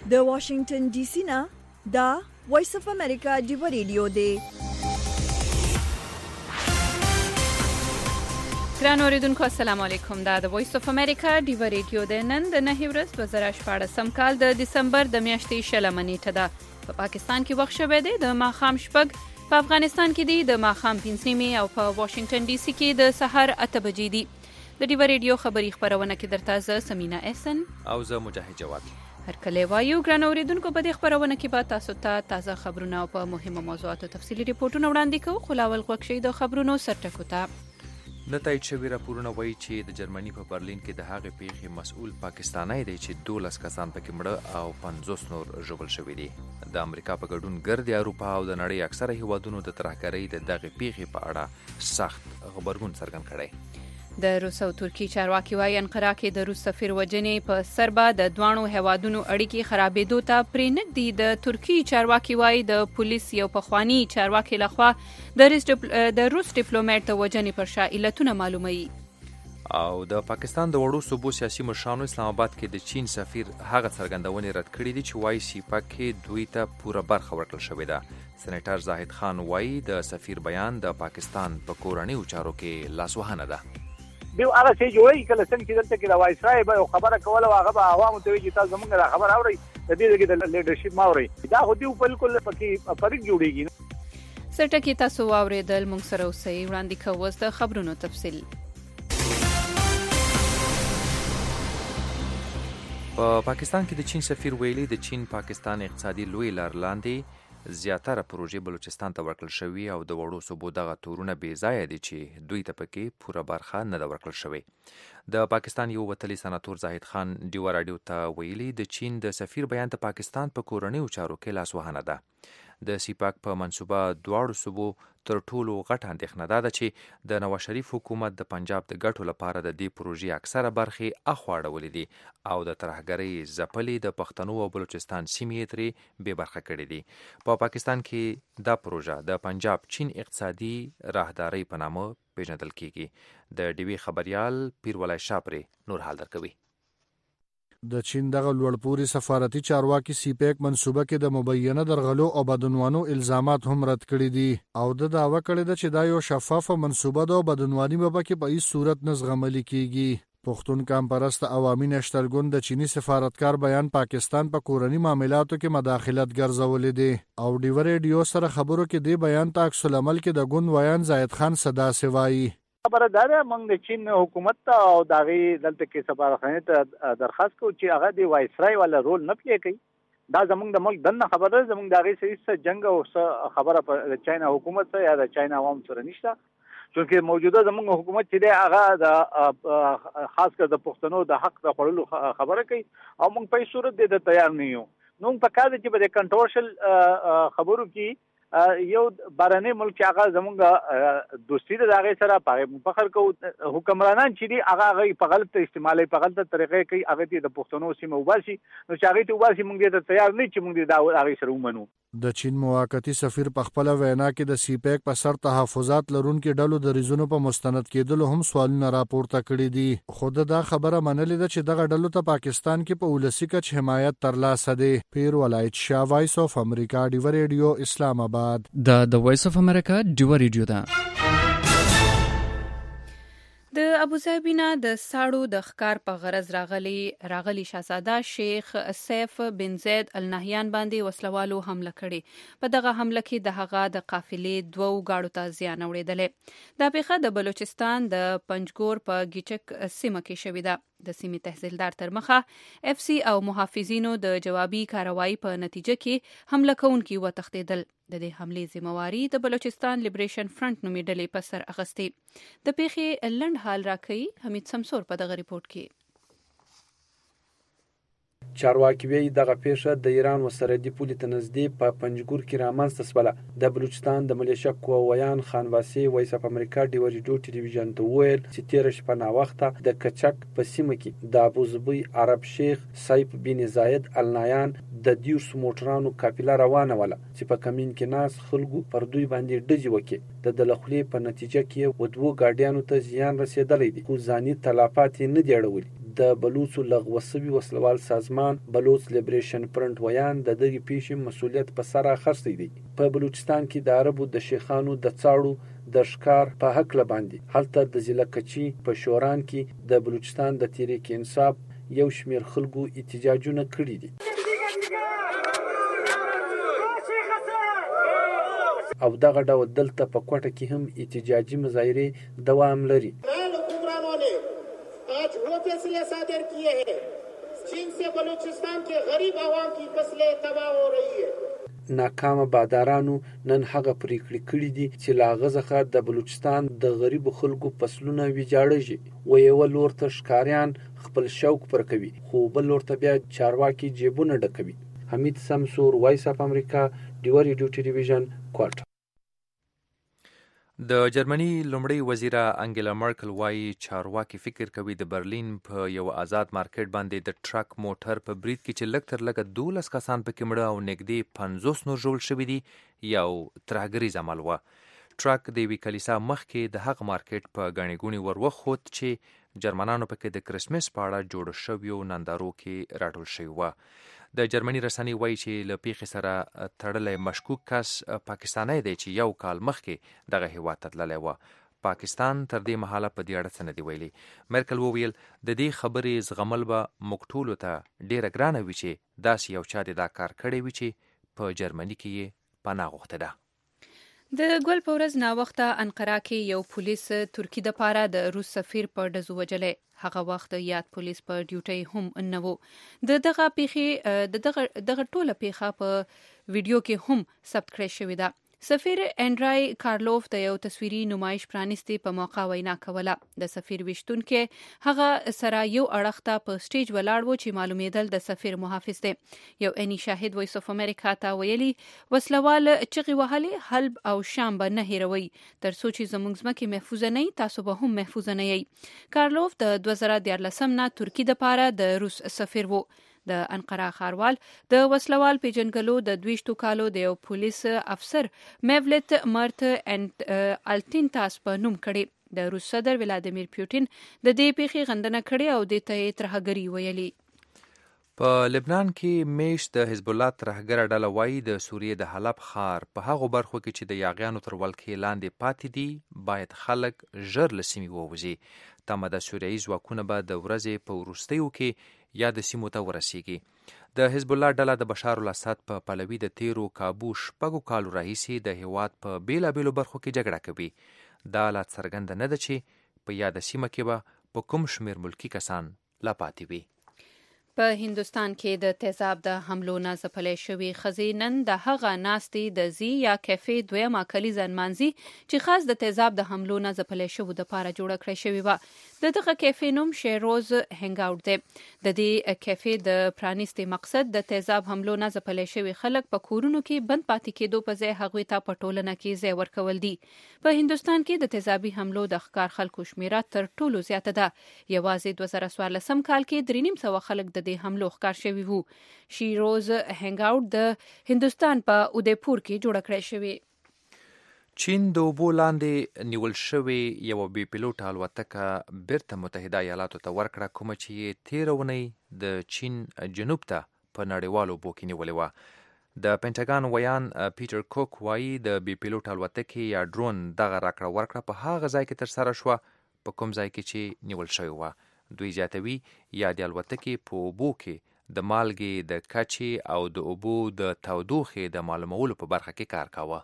د واشنگټن ډي سي نه دا وایس اف امریکا دی ریډیو دی. ګران اوریدونکو السلام علیکم. دا د وایس اف امریکا دی ریډیو دی. نن د 9 ورځ 2014 کال د دسمبر د میاشتې 16 نیټه ده. په پاکستان کې وخت شوه دی د ماښام شپږ، په افغانستان کې دی د ماښام 5 او په واشنگټن ډي سي کې د سحر 8 بجې دي. د دی ریډیو خبری خبرونه کې درته زه سمینا احسن او زه مجاهد جواد هر کله وایو. ګران اوریدونکو په دې خبرونه کې به تاسو ته تازه خبرونه او په مهمه موضوعاتو تفصیلي ریپورتونه وړاندې کوو. خو لاول غوښ شي د خبرونو سرټکو ته. نتایج شوی راپورونه وایي چې د جرمني په برلین کې د هغې پیښې مسؤل پاکستانی دی چې 12 کسان پکې مړه او 50 نور ژوبل شوي دي. د امریکا په ګډون ګرد اروپا او د نړۍ اکثره هیوادونو د ترهګرۍ د دغې پیښې په اړه سخت غبرګون څرګند کړی. د روس او ترکی چارواکي وايي انقره کې د روس سفیر وجنې په سربا د دوانو هیوادونو اړیکې خرابېدو ته پرې نه دي. د ترکی چارواکي وايي د پولیس یو پخوانی چارواکي لخوا د روس ډیپلوماټ د وجنې پر شا علتونه معلوموي. او د پاکستان د وړو صوبو سیاسي مشرانو اسلام آباد کې د چین سفیر هغه څرګندونې رد کړې دي چې وايي سیپاک کې دوی ته پوره برخه ورکړل شوې ده. سېنیټر زاهد خان وايي د سفیر بیان د پاکستان په کورنیو چارو کې لاسوهنه ده. دیو هغه شی جوړي کله څنګه چې دلته کې د وایسرای به خبره کوله هغه به عوامو ته وی چې تاسو موږ را خبر اوري د دې کې د لیډرشپ ماوري دا خو دیو بالکل پکې فرق جوړيږي. سرټکی تاسو واوریدل. موږ سره اوسئ. وړاندې کوو د خبرونو تفصیل. په پاکستان کې د چین سفیر ویلي د چین پاکستان اقتصادي لوی لار لاندې زیاتره پروژې بلوچستان ته ورکړل شوي او د وړو صوبو دغه تورونه بې ځایه دي چې دوی ته پکې پوره برخه نه ده ورکړل شوې. د پاکستان یو وتلی سناتور زاهد خان ډیوا راډیو ته ویلي د چین د سفیر بیان د پاکستان په کورنیو چارو کې لاسوهنه ده. د سیپاک په منصوبه دواړو صوبو تر ټولو غټه اندېښنه ده چې د نواز شریف حکومت د پنجاب د ګټو لپاره د دې پروژې اکثره برخې اخوا اړولې دي او د ترهګرۍ ځپلې د پښتنو او بلوچستان سیمې ترې بې برخه کړې دي. په پاکستان کې دا پروژه د پنجاب چین اقتصادي راهدارۍ په نامه پیژندل کیږي. د ډیوی خبریال پیرولای شاپري نور حال درکوي. د چین دغه لوړپوړي سفارتي چارواکي سیپیک منصوبه کې د مبینه درغلو او بدعنوانو الزامات هم رد کړي دي او د دعوه کړی ده چې دا یو شفافه منصوبه ده او بدعنواني به پکې په هیڅ صورت نه زغمل کیږي. پښتون قام پرست عوامي نشترګون د چینی سفارتکار بیان پاکستان په کورنی معاملاتو کې مداخلت ګرځولې دي او ډیو ریډیو سره خبرو کې دی بیان ته عکس العمل کې د ګوند ویان زاهد خان صدا سوایي. خبردار موږ د چین حکومت ته او داغي دلته کې سفارتخانه ته درخواست کوو چې هغه د وایسرای ولا رول نه پلی کوي. دا زموږ د ملک دنه خبره زموږ داغي سره جنگ او خبره په چاینا حکومت سره یا د چاینا عوام سره نشته. چونکه موجوده زموږ حکومت چې دی هغه د خاص کر د پښتنو د حق د خړلو خبره کوي او موږ په صورت د تیار نه یو. نو په کار چې په کنټروورشل خبرو کې یو بارنې ملک هغه زمونږ دوستی د هغه سره په فخر کو حکمرانان چې دی هغه په غلط استعمالي په غلطه طریقې کوي هغه د پښتنو سیمه وباسي. نو چې هغه ته وباسي موږ ته تیار نه چې موږ د هغه سره ومنو. د چین موقتی سفیر په خپل وینا کې د سیپیک په سر تحفظات لرونکو ډلو د ریزونو په مستند کېدلو هم سوالونه راپورته کړي دي. خود دا خبره منلې ده چې دغه ډلو ته پاکستان کې په ولسی کچ حمایت ترلاسه دی. پیر ولایت شاه وایس اف امریکا ډیو ریډیو اسلام آباد. د وایس اف امریکا ډیو ریډیو ده. د ابوظبي نه د ساړو د ښکار په غرض راغلي شاهزاده شیخ سیف بن زید النهیان باندې وسلوالو حمله کړې. په دغه حمله کې د هغه د قافلې 2 گاډو ته زیان اوریدلې. دا پیښه د بلوچستان د پنجګور په گیچک سیمه کې شوې ده. د سیمې تحصیلدار تر مخه اف سی او محافظینو د جوابي کاروایی په نتیجه کې حمله کوونکي وتښتېدل. د دې حملې ذمہواری د بلوچستان لیبریشن فرنٹ نومي ډلې په سر اخیستې. د پیښې لنډ حال راکوي حمید سمسور په دغه ریپورت کې. چارواکي وی دغه پیښه د ایران و سرحدي پولې ته نږدې په پنجګور کې رامنځته شوله. د بلوچستان د ملیشه قوایان خانواسي وایس اف امریکا ډیو ریډیو ټلویزیون ته ویل چې تیر شپه ناوخته د کچک په سیمه کې د ابوظبي عرب شیخ سیف بن زاید النهیان د 10 موټرانو قافله روانه وله چې په کمین کې ناس خلکو پر دوی باندې ډزې وکړي. د دلخلې په نتیجه کې و 2 ګاډیانو ته زیان رسیدلی دی خو ځاني تلافات نه دی اړولي. د بلوڅو لغوه شوي وسلوال سازمان بلوچ لیبریشن فرنټ ویان د دغې پیښې مسؤلیت په سر اخیستی دی. په بلوچستان کې د عربو د شیخانو د څاړو د ښکار په هکله باندې هلته د ضلع کچي په شوران کې د بلوچستان د تحریک انصاف یو شمېر خلکو احتجاجونه کړي دي او دغه ډول دلته په کوټه کې هم احتجاجي مظاهرې دوام لري. आज वो फैसले सादर किए हैं जिनसे बलूचिस्तान के गरीब आवाम की फसलें तबाह हो रही है. ناکامه بادارانو نن هغه پریکړې کړې دي چې لا غزخه د بلوچستان د غریب خلکو فصلونه ویجاړېږي و یو لور ته ښکاریان خپل شوق پر کوي خو بل لور ته بیا چارواکي جیبونه ډکوي. حمید سمسور، وایس اف امریکا، ډیو ریډیو ټلویزیون، کوټه. د جرمني لومړی وزیره انګیلا مرکل وایي چارواکي فکر کوي د برلین په یو آزاد مارکیټ باندې د ټرک موټر په برید کې چې لږ تر لږه 12 کسان پکې مړه او نږدې 50 نور ژوبل شوي دي یو ترهګریز عمل و. ټرک د یوې کلیسا مخکې د هغه مارکیټ په ګڼې ګوڼې ور وخوت چې جرمنانو پکې د کرسمس په اړه جوړ شویو نندارو کې راټول شوي و. د جرمني رسنۍ وایي چې له پیښې سره تړلی مشکوک کس پاکستانی دی چې یو کال مخکې دغه هیواد ته تللی و. پاکستان تر دې مهاله په دې اړه څه نه دي ویلي. مرکل وویل د دې خبرې زغمل به موږ ټولو ته ډیره ګرانه وي چې داسې یو چا دې دا کار کړی وي چې په جرمني کې یې پناه غوښته ده. د ګل په ورځ ناوخته انقره کې یو پولیس ترکی د پاره د روس سفیر په ډزو وجلی. هغه وخت یاد پولیس په ډیوټي هم نه وو. دغه ټوله پیښه په ویډیو کې هم ثبت کړی شوې ده. سفیر انډرای کارلوف د یو تصویري نمایش پرانیستي په موقع وینا کوله. د سفیر وشتونکو هغه سره یو اړخ ته په سټیج ولاړ و چې معلومیدل د سفیر محافظ دی. یو اني شاهد وایس اف امریکا ته ویلي وسلوال چغې وهلې حلب او شام به نه هیروي تر څو چې زموږ ځمکې محفوظ نه وي تاسو به هم محفوظ نه یې. کارلوف د 2014 نه ترکی د پاره د روس سفیر وو. د انقره ښاروال د وسلوال پیژنګلو د 22 کالو د یو پولیس افسر میولت مرت الټینتاس په نوم کړي. د روس صدر ولادیمیر پوتین د دې پیښې غندنه کړې او د ته ترهګری ویلي. په لبنان کې میش د حزب الله ترهګره ډله وایي د سوریې د حلب ښار په هغو برخو کې چې د یاغیانو تر ولکې لاندې پاتې دي باید خلک ژر له سیمې ووځي. تمه د سوریایي ځواکونه به د ورځې په وروستیو کې یا د سیمو ته ورسیږي. د حزب الله ډله د بشار الاسد په پلوي د تیرو کابو شپږو کالو راهیسې د هیواد په بیلابیلو برخو کې جګړه کوي. دا لا څرګنده نه ده چې په یاده سیمه کې به په کوم شمېر ملکي کسان لا پاتې وي. په هندوستان کې د تیزاب د حملو نه ځپلې شوې ښځې نن د هغه ناستې د زی یا کیفې دویمه کلیزه نمانځي چې خاص د تیزاب د حملو نه ځپلې شوو دپاره جوړه کړې شوې وه. د دغه کیفې نوم شیروز هنګ اوټ دی. د دې کیفې د پرانیستې مقصد د تیزاب حملو نه ځپلې شوې خلک په کورونو کې بند پاتې کېدو په ځای هغوی ته په ټولنه کې ځای ورکول دي. په هندوستان کې د تیزابي حملو د ښکار خلکو شمیره تر ټولو زیاته ده. یوازې 2014 کال کې 350 خلک د دې حملو ښکار شوي وو. شیروز هنګ اوټ د هندوستان په اودیپور کې جوړه کړې شوې. چین د اوبو لاندې نیول شوې یوه بې پیلوټه الوتکه بیرته متحده ایالاتو ته ورکړه کومه چې تېره اونۍ د چین جنوب ته په نړیوالو اوبو کې نیولې وه. د پینټاګان ویان پیټر کوک وایي د بې پیلوټه الوتکې یا ډرون دغه راکړه ورکړه په هغه ځای کې ترسره شوه په کوم ځای کې چې نیول شوې وه. دوی زیاتوي یا د الوتکې په اوبو کې د مالګې د کچې او د اوبو د تودوخې د معلومولو په برخه کې کار کاوه.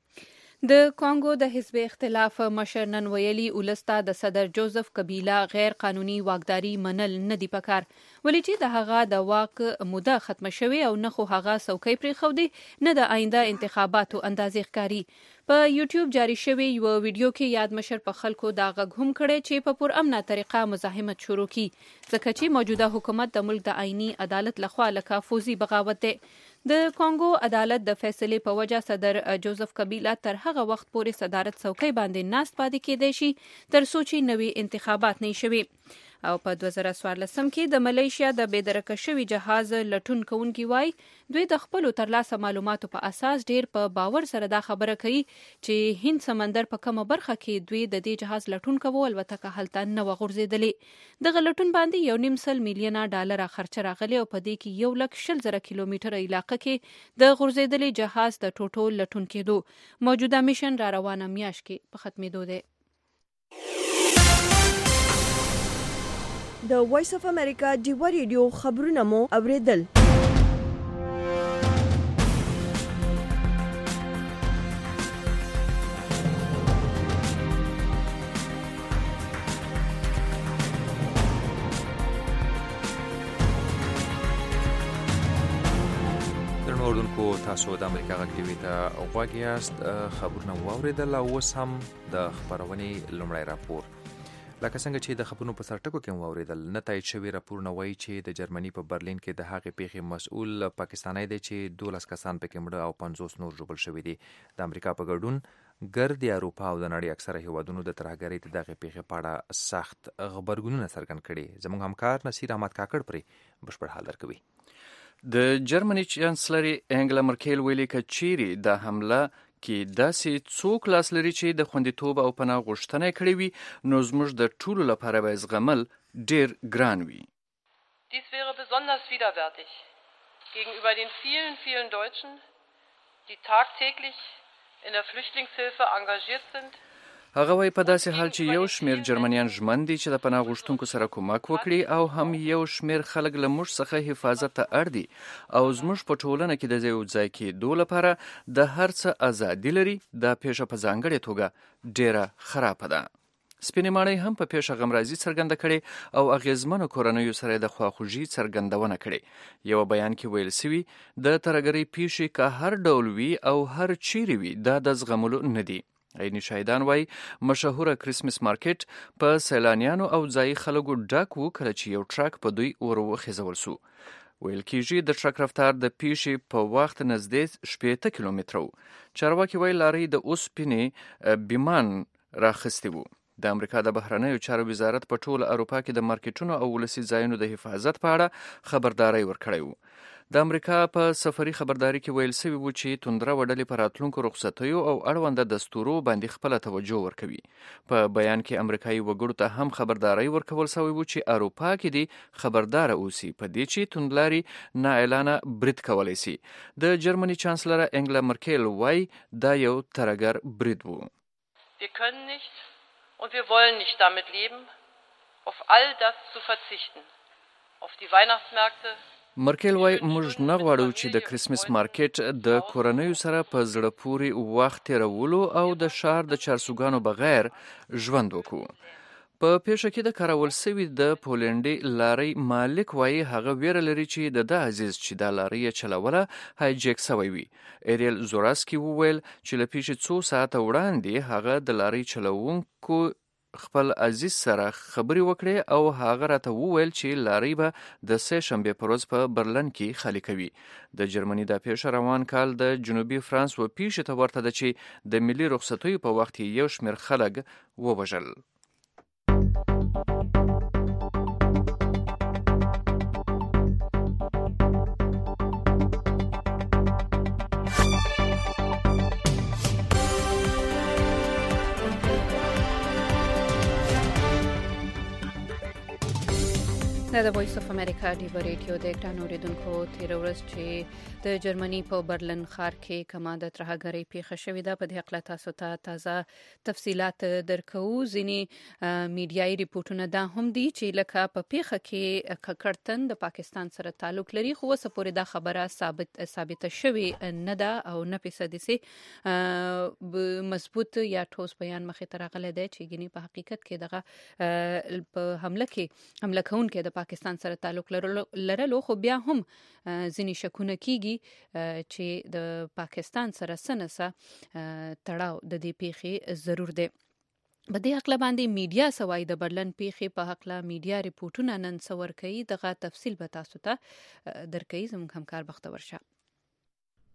د کانګو د حزب اختلاف مشر نن ویلي ولسته د صدر جوزف کبیلا غیر قانوني واکداري منل نه دی پکار ولې چې د هغه د واک موده ختمه شوې او نه خو هغه څوکۍ پرېښودې نه د آینده انتخاباتو اندازې ښکاري. په یوټیوب جاری شوی یو ویډیو کې یاد مشر په خلکو دا غږ هم کړی چې په پرامنه طریقه مزاحمت شروع کی ځکه چې موجوده حکومت د ملک د آئینی عدالت لخوا لکه فوزي بغاوت دی. د کانګو عدالت د فیصلې په وجه صدر جوزف کبیلا تر هغه وخت پورې صدارت څوکۍ باندې ناست پاتې کېدی شي تر څو چې نوي انتخابات نه شوي. او په 2014 کې د ملیشیا د بېدرکه شوي جهاز لټون کوونکي وای دوی د خپلو ترلاسه معلوماتو په اساس ډیر په باور سره دا خبره کوي چې هند سمندر په کومه برخه کې دوی د دې جهاز لټون کوو البته هلته نه وغورځېدلې دغه لټون باندې $1.5 میلیونه خرچه راغلی او په دې کې 120,000 کیلومتره علاقه کې د غورځېدلې جهاز د ټوټو لټون کېدو موجوده میشن را روانه میاشت کې په ختمېدو دی. د وایس اف امریکا ډیوا ریډیو خبرونه مو اوریدل. اوردونکو تاسو د امریکا غږ ټي وي ته غوږ یاست. خبرونه واوریدل او اوس هم د خبرونې لومړی راپور. لکه څنګه چې د خبرونو په سر ټکو کې واوریدل نه تایید شوي راپورونه وایي چې د جرمني په برلین کې د هغې پیښې مسؤل پاکستانی دی چې 12 کسان پکې مړه او 50 نور ژوبل شوي دي. د امریکا په ګډون ګرد اروپا او د نړۍ اکثره هیوادونو د ترهګرۍ د دغې پیښې په اړه سخت غبرګونونه څرګند کړي. زموږ همکار نصیر احمد کاکړ پرې بشپړ حال درکوي. د جرمني چانسلر انګلا مرکل ویلي چې چیرې د حمله کې داسې څوک لاس لري چې د خوندیتوب او پناه غوښتنه کړې وي نو زموږ د ټولو لپاره به زغمل ډیر ګران وي. Dies wäre besonders widerwärtig gegenüber den vielen Deutschen, die tagtäglich in der Flüchtlingshilfe engagiert sind. هغه وایي په داسې حال چې یو شمیر جرمنیان ژمن دي چې د پناه غوښتونکو سره کومک وکړي او هم یو شمیر خلک له موږ څخه حفاظت ته اړ دي او زموږ په ټولنه کې د یو ځای کېدو لپاره د هر څه ازادي لري. دا پیښه په ځانګړې توګه ډیره خرابه ده. سپینې ماڼۍ هم په پیښه غمرازي څرګنده کړې او اغیزمنو کورنیو سره د خواخوږي څرګندونه کړې. یو بیان کې ویل سوي د ترهګرۍ پیښې که هر ډول وي او هر چیرې وي دا د زغملو نه دي. عیني شاهدان وایي مشهوره کریسمس مارکیټ په سیلانیانو او ځایي خلکو ډک و کله چې یو ټرک په دوی ور وخیځول سو. ویل کېږي د ټرک رفتار د پیښې په وخت نږدې 60 کیلومتره و. چارواکي وایي لارۍ د اوسپنې بیمان راخیستې وو. د امریکا د بهرنیو چارو وزارت په ټوله اروپا کې د مارکیټونو او ولسي ځایونو د حفاظت په اړه خبرداری ورکړی و. د امریکا په سفري خبرداري کې ویل سوي وو چې توندره وډلې په راتلونکو رخصتیو او اړونده دستورو باندې خپله توجه ورکوي. په بیان کې امریکایي وګړو ته هم خبرداری ورکول سوی وو چې اروپا کې دې خبردار اوسي په دې چې توندلاري نااعلانه برید کولی سي. د جرمني چانسلر انګلا مرکل وایي دا یو ترهګر برید وو. Wir können nicht und wir wollen nicht damit leben, auf all das zu verzichten. Auf die Weihnachtsmärkte مرکل وای موږ نه غواړو چې د کریسمس مارکیټ د کورنیو سره په زړه پورې وخت تیرولو او د ښار د چارسوګانو بغیر ژوند وکړو. په پیښه کې د کارول سوي د پولنډي لارۍ مالک وایي هغه ویره لري چې د ده عزیز چې دا لارۍ یې چلوله هایجیک سوی وي. ایریل زوراسکي وویل چې له پیښې څو ساعته وړاندې هغه د لارۍ چلوونکو خپل عزیز سره خبرې وکړې او هغه راته وویل چې لارۍ به د سه شنبې په ورځ په برلن کې خالي کوي. د جرمني دا پیښه روان کال د جنوبي فرانس و پیښې ته ورته ده چې د ملي رخصتیو په وخت کې یو شمېر خلک ووژل. دا د وایس اف امریکا ډیوا ریډیو د ګرانو اوریدونکو تېره ورځ چې د جرمني په برلن ښار کې کومه د ترهګرۍ پیښه شوې ده په دې هکله تاسو ته تازه تفصیلات درکوو. ځینې میډیایي ریپورټونه دا هم دي چې لکه په پیښه کې ککړتن د پاکستان سره تعلق لري خو اوسه پورې دا خبره ثابته شوې نه ده او نه فیصدي سي مضبوط یا ټوس بیان مخې ته راغلی دی چې ګینې په حقیقت کې دغه په حمله کوونکې د پاکستان سره تعلق لرلو خو بیا هم ځینې شکونه کیږي چې د پاکستان سره سنسه تړاو د دې پیښې ضرور دی. په دې حقله باندې میډیا سوای د برلن پیښې په حقله میډیا ریپورټونه نن څور کوي. دغه تفصیل به تاسو ته درکوي زموږ همکار بختور شه.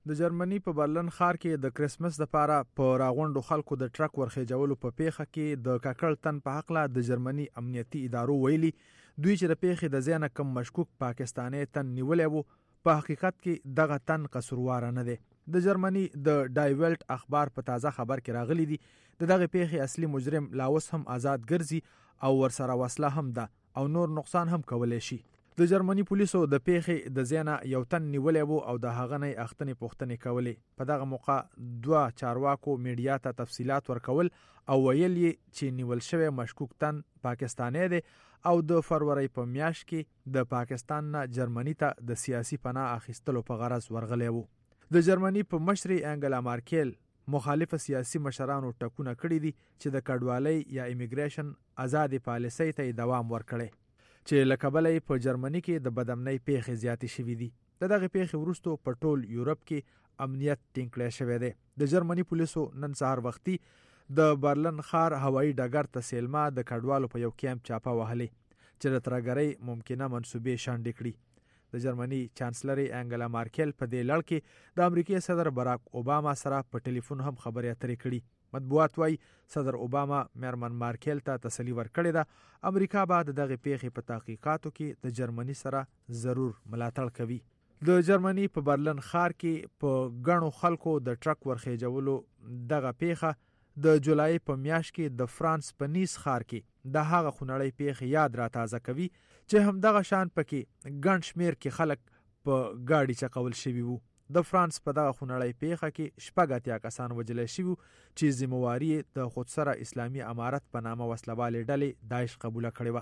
د جرمني په برلن ښار کې د کرسمس لپاره په راغونډو خلکو د ټرک ورخېجولو په پیښه کې د کاکړ تن په حق له د جرمني امنیتي ادارو ویلي دوی چې د پیښې د ځای نه کم مشکوک پاکستانی تن نیولی و په حقیقت کې دغه تن قصورواره نه دی. د جرمني د ډایولټ اخبار په تازه خبر کې راغلی دی د دغه پیښې اصلي مجرم لا اوس هم آزاد ګرځي او ورسره وسله هم ده او نور نقصان هم کولی شي. د جرمني پولیسو د پیښې د ځای نه یو تن نیولی و او د هغه نه اخته پوښتنې کولې. په دغه موقع 2 چارواکو میډیا ته تفصیلات ورکول او ویل یې چې نیول شوی مشکوک تن پاکستانی دی او د فروری په میاشت کې د پاکستان نه جرمني ته د سیاسي پناه اخیستلو په غرض ورغلی و. د جرمني په مشري انګلا مارکل مخالف سیاسي مشرانو ټکونه کړي دي چې د کډوالۍ یا امیګریشن آزادي پالیسۍ ته دوام ورکړي چې له کبله په جرمني کې د بدامنۍ پیښې زیاتې شوې دي. دغه پیښې وروسته په ټول یورپ کې امنیت ټینګ کړی شوی دی. د جرمني پولیسو نن سهار وختي د برلن ښار هوایي ډګر ته سیلما د کډوالو په یو کیمپ چاپه وهلې چې د ترهګرۍ ممکنه منصوبې شنډې کړي. د جرمني چانسلري انګلا مارکل په دې لړ کې د امریکای صدر باراک اوباما سره په ټلیفون هم خبرې اترې کړي. مطبوعات وايي صدر اوباما میرمن مارکل ته تسلی ورکړې ده امریکا به د دغه پیښې په تحقیقاتو کې د جرمني سره ضرور ملاتړ کوي. د جرمني په برلن ښار کې په ګڼو خلکو د ټرک ورخېجولو دغه پیښه د جولای په میاشت کې د فرانس په نیس ښار کې د هغه خونړۍ پیښې یاد را تازه کوي چې همدغه شان پکې ګڼ شمیر کې خلک په گاډي چقول شوي وو. د فرانس په دغه خونړۍ پیښه کې 80 کسان وژل شوي چې ذمہواري د خودسره اسلامي امارت په نامه وسلوالې ډلې داعش قبوله کړې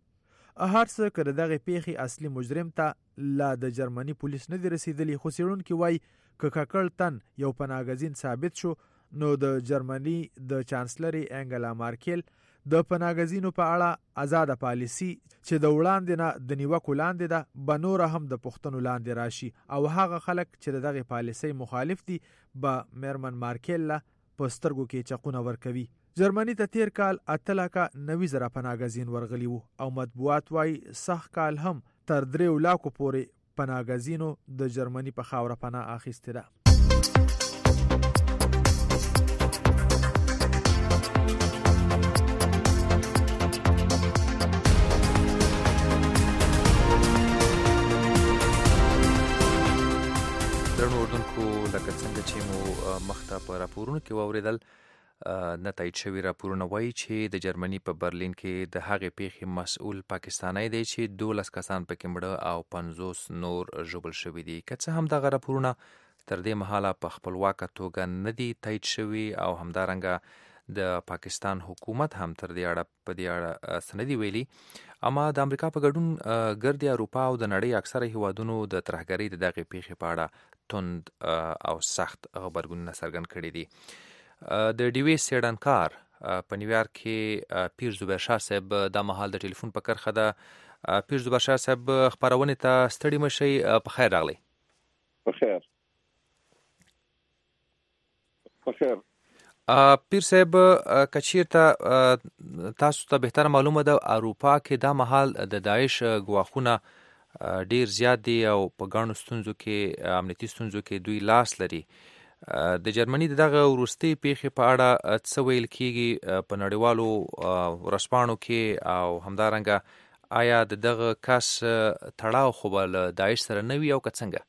وه. هر څه که د دغه پیښې اصلي مجرم ته لا د جرمني پولیس نه دی رسیدلی خو څېړونکي وایي که کاکړ تن یو پناهګزین ثابت شو نو د جرمني د چانسلري انګلا مارکل د پناهګزینو په اړه آزاده پالیسی چې د وړاندې نه د نیوکو لاندې ده به نوره هم د پوښتنو لاندې راشي او هغه خلک چې د دغه پالیسۍ مخالف دي به میرمن مارکل له په سترګو کې چقونه ورکوي. جرمني ته تیر کال 8,90,000 پناهګزین ورغلي وو او مطبوعات وايي سخت کال هم تر 3 لاکو پورې پناهګزینو د جرمني په خاوره پناه اخیستې ده. لکه څنګه چې مو مخته په راپورونو کې واوریدل نه تایید شوي راپورونه وایي چې د جرمني په برلین کې د هغې پیښې مسؤل پاکستانی دی چې 12 کسان پکې مړه او 50 نور ژوبل شوي دي. که څه هم دغه راپورونه تر دې مهاله په خپلواکه توګه نه دي تایید شوي او همدارنګه د پاکستان حکومت هم تر دې اړه څه نه دي ویلي، اما د امریکا په ګډون ګرد اروپا او د نړۍ اکثره هیوادونو د ترهګرۍ د دغې پیښې په اړه تند او سخت غبرګونونه څرګند کړي دي. د ډیوې څېړنکار په نیویارک کې پیر زبیر شاه صاحب دا مهال د ټلیفون په کرښه ده. پیر زبیر شاه صاحب خپرونې ته ستړي مشئ، په خیر راغلی. په خیر. پیر صاحب که چیرته تاسو ته بهتره معلومه ده اروپا کې دا مهال د داعش ګواښونه ډیر زیات دي او په ګڼو ستونزو کې امنیتي ستونزو کې دوی لاس لري. د جرمني دغه وروستۍ پیښې په اړه څه ویل کیږي په نړیوالو ورځپاڼو کې او همدارنګه آیا دغه کس تړاو خو به له داعش سره نه وي او که څنګه؟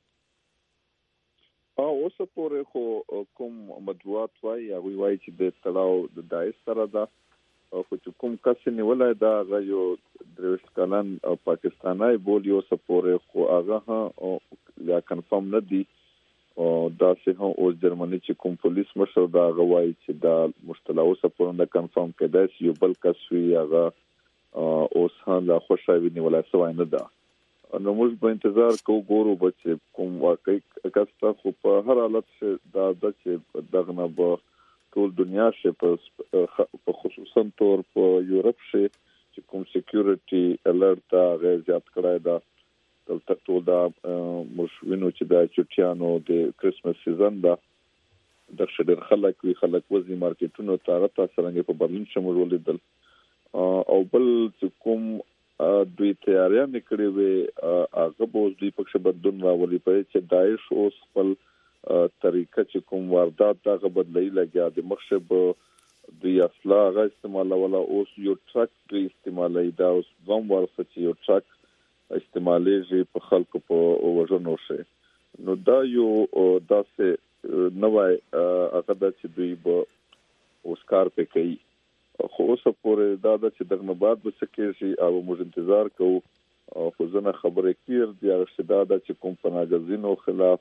اوس پورې خو کوم مطبوعات وایي هغوی وایي چې د تړاو د داعش سره ده، خو چې کوم کس نیولی ده هغه یو 23 کلن پاکستانی بولي. اوس پورې خو هغه یا کنفرم نه دي. داسې هم اوس جرمني چې کوم پولیس مشر ده هغه وایي چې دا مشتله اوسه پورې نه کنفرم کېدای شي یو بل کس وي هغه اوس هم لا خوښه وي نیولی سوی نه ده. نو موږ به انتظار کوو ګورو به چې کوم واقعي کس ته، خو په هر حالت دا ده چې دغه نه به ټول دنیا شي په خصوصا طور په یورپ شي چې کوم سیکیورټي الرټ دا غیر زیات کړی ده. دلته ټول دا موږ وینو چې د چټیانو د کرسمس سیزن ده، دغه ډېر خلک وي، خلک وځي مارکیټونو ته. هغه تاسو څنګه په برلین کې موږ ولیدل. او بل چې کوم دوی تیاریانې کړې وې هغه به اوس دوی پکښې بدلون راولي په چې داعش اوس خپل طریقه چې کوم واردات دغه بدلې لګیا د مخشب د اصلا غا استعمال ولا اوس یو ټرک د استعمالي دا اوس دوم ورسته چې یو ټرک استعمالي په خلکو په وژنو شي نو دا یو داسې نوای هغه د چې دوی به اوس کار کوي خو اوس پورې دا چې دغه بعد به سکیږي او موږ انتظار کوو خو زنه خبره کیر دی ارشداده چې کوم پناګزینو خلاف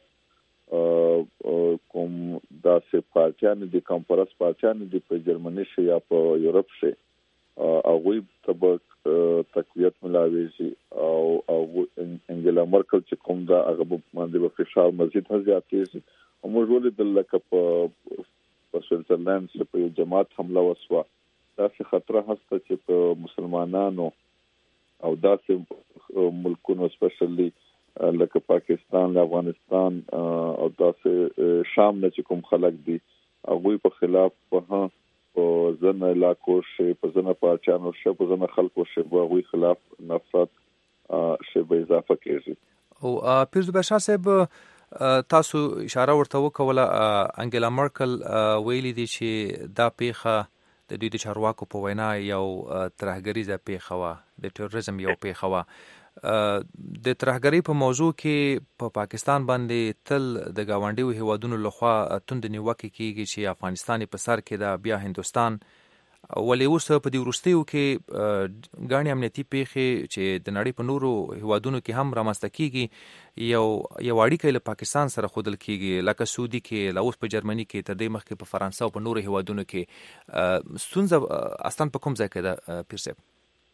کوم داسې پارتیان دي کمپرس پارتیان دي په جرمني شي یا په یورپ شي هغه ته تقویت ملاوي او انګلا مرکل چې کوم دا هغه باندې په فشار مزید زیاتېږي او موږ ولې د لکه په سویټزرلند چې په جماعت حمله وسوه دا څه خطر هسته چې په مسلمانانو او داسې ملکونو سپیشلی لکه پاکستان افغانستان او داسې شام نه چې کوم خلک دي هغه په خلاف په ځنه علاقو شي په ځنه پارچانو شي په ځنه خلکو شي هغه خلاف نفرت شي به اضافه کیږي او پیرز بشار صاحب تاسو اشاره ورته وکوله انګلا مرکل ویلي دي چې دا پیخه د دوی د چارواکو په وینا یو ترهګریزه پیښه وه د تروریزم یو پیښه وه د ترهګری په موضوع کې په پاکستان باندې تل د گاونډیو هیوادونو لخوا توند نیوکه کیږي چې افغانستان په سر کې دا بیا هندستان ولې اوس په دې ورستیو کې ګڼې امنیتي پیښې چې د نړۍ په نورو هیوادونو کې هم رامنځته کیږي یو اړیکه له پاکستان سره ښودل کیږي لکه سعودي کې لا اوس په جرمني کې تر دې مخکې په فرانسه او په نورو هیوادونو کې ستونزه اصلا په کوم ځای کې ده پیر صاحب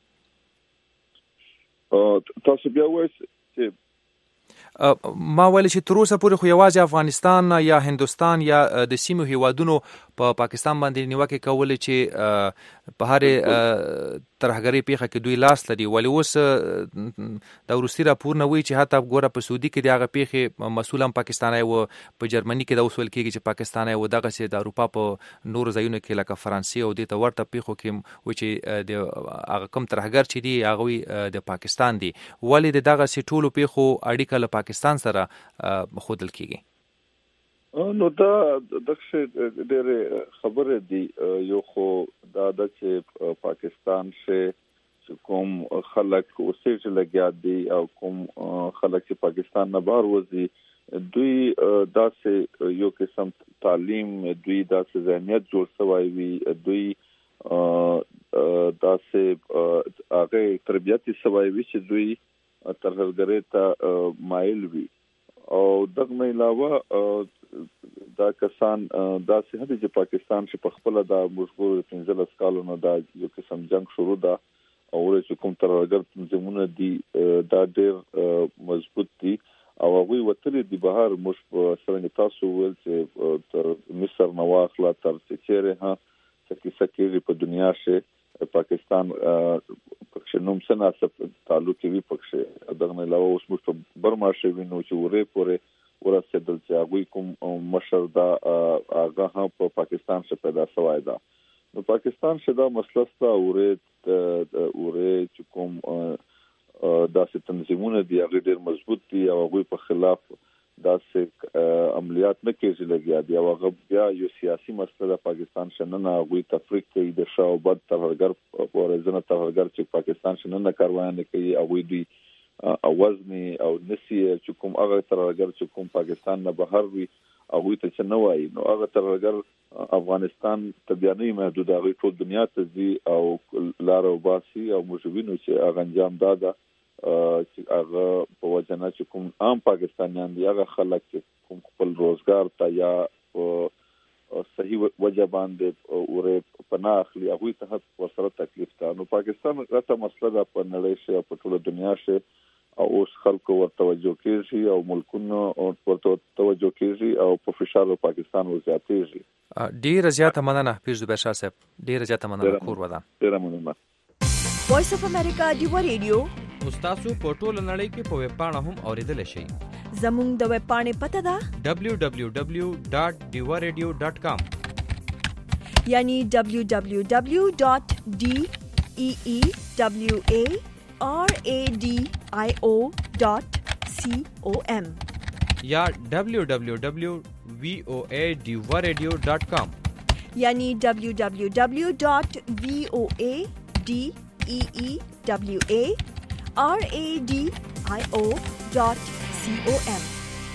تاسو بیا وایئ چې ما ویل چې تر اوسه پورې خو یوازې افغانستان یا هندوستان یا د سیمو هیوادونو په پاکستان باندې نیوکه کولې چې په هر ترهګری پیښه کې دوی لاس لري ولې اوس د روسي راپور نه وی چې حتی ګوره په سعودي کې دغه پیښه مسؤل هم پاکستاني او په جرمني کې د اوسول کېږي چې پاکستاني او دغه سي د اروپا په نور ځایونو کې لکه فرانسې او د تورته پیښو کې و چې د هغه کم ترهګر چې دی هغه د پاکستان دی ولې دغه سي ټولو پیښو اړیکه له پاکستان سره خودل کېږي نو دا دغه ډېر خبره دی یو خو دا د چې پاکستان چې کوم خلک اوسېږي لګیا دي او کوم خلک چې پاکستان نه بهر وځي دوی داسې یو قسم تعلیم دوی داسې ذهنیت جوړ شوی وي دوی داسې هغه تربیت شوی وي چې دوی ترهګری ته مایل وي او دغه علاوه دا کسان دا سه د پاکستان چې په خپل د مشغول 15 کالونو دا یو قسم جنگ شروع ده او چې کوم ترهګر تنظیمونه دي دا ډېر مضبوط دي او هغه وتلې د بهر مش په سرنګ تاسو ول چې تر مصر نواخلا تر چیرې ها چې په دنیا شه پاکستان پکې نوم سره تعلق وي پکې دغه علاوه اوس مش په برما شه وینو چې وره پورې ورسېدل چې هغه کوم مشر دا هغه هم په پاکستان څخه پیدا شوی دا نو پاکستان څخه دا مسله ستا اوره چې کوم داسې تنظیمونه دي هغه ډېر مضبوط دي او هغه په خلاف داسې عملیات نه کېږي لګیا دي او هغه بیا یو سیاسي مسله د پاکستان څخه نه هغه تفریق کوي د شاوبد ترهګر او رزنه ترهګر چې پاکستان څخه نه کاروان کوي هغه دوی اوزنی او نسی چې کوم هغه ترهګر چې کوم پاکستان نه بهر وي هغه ته څه نه وایي نو هغه ترهګر افغانستان ته بیا نه محدود هغه ټول دنیا ته ځي او لار او باسي او موږ چې هغه انجام داده چې هغه په وجنه چې کوم عام پاکستانیان دي هغه خلک چې کوم خپل روزګار ته یا صحیح وجه باندې اوره پناه اخلي هغه ته ورسره تکلیف ده نو پاکستان غته مسله ده په نړۍ شه په ټول دنیا شه او اوس خلکو ورته توجه کوي او ملکونو ورته توجه کوي او په فشار پاکستان وزیاتېږي ډیره زیاته مننه پیر زبیر شاه صاحب ډیره زیاته مننه کور ودان ډیره مننه وایس اف امریکا دیو ریډیو تاسو په ټول نړۍ کې په ویب پاڼه هم اوریدل شئ زموږ د ویب پاڼې پته ده www.diwaradio.com یعنی www.deewaradio.com یا www.voadeewaradio.com یعنی www.voadeewaradio.com.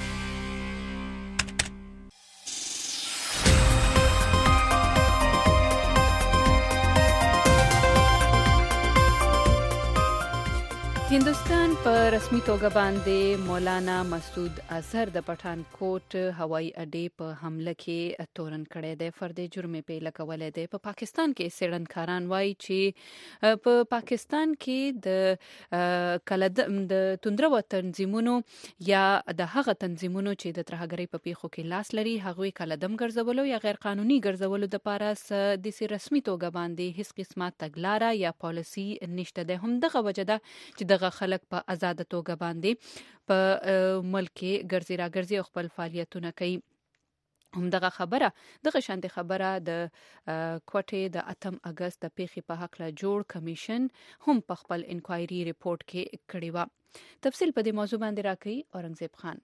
هندوستان په رسمي توګه باندې مولانا مسعود اظهر د پټانکوټ هوایي اډې په حمله کې تورن کړی دی. فرد جرم پیل کولای دی. په پاکستان کې څېړنکاران وایي چې په پاکستان کې د توندرو تنظیمونو یا د هغه تنظیمونو چې د ترهګرۍ په پیښو کې لاس لري هغوی کلدم ګرځولو یا غیر قانوني ګرځولو دپاره د رسمي توګه باندې هیڅ قسمه تګلاره یا پالیسي نشته دی. همدغه وجه ده چې دغه خلک په آزاده توګه باندې په ملک کې ګرځي راګرځي او خپل فعالیتونه کوي. همدغه خبره دغه شانتي خبره د کوټې د 8 اگست د پیښې په حق له جوړ کمیشن هم په خپل انکوایري ریپورت کې کړی و. تفصیل په دې موضوع باندې راکړي اورنګزیب خان.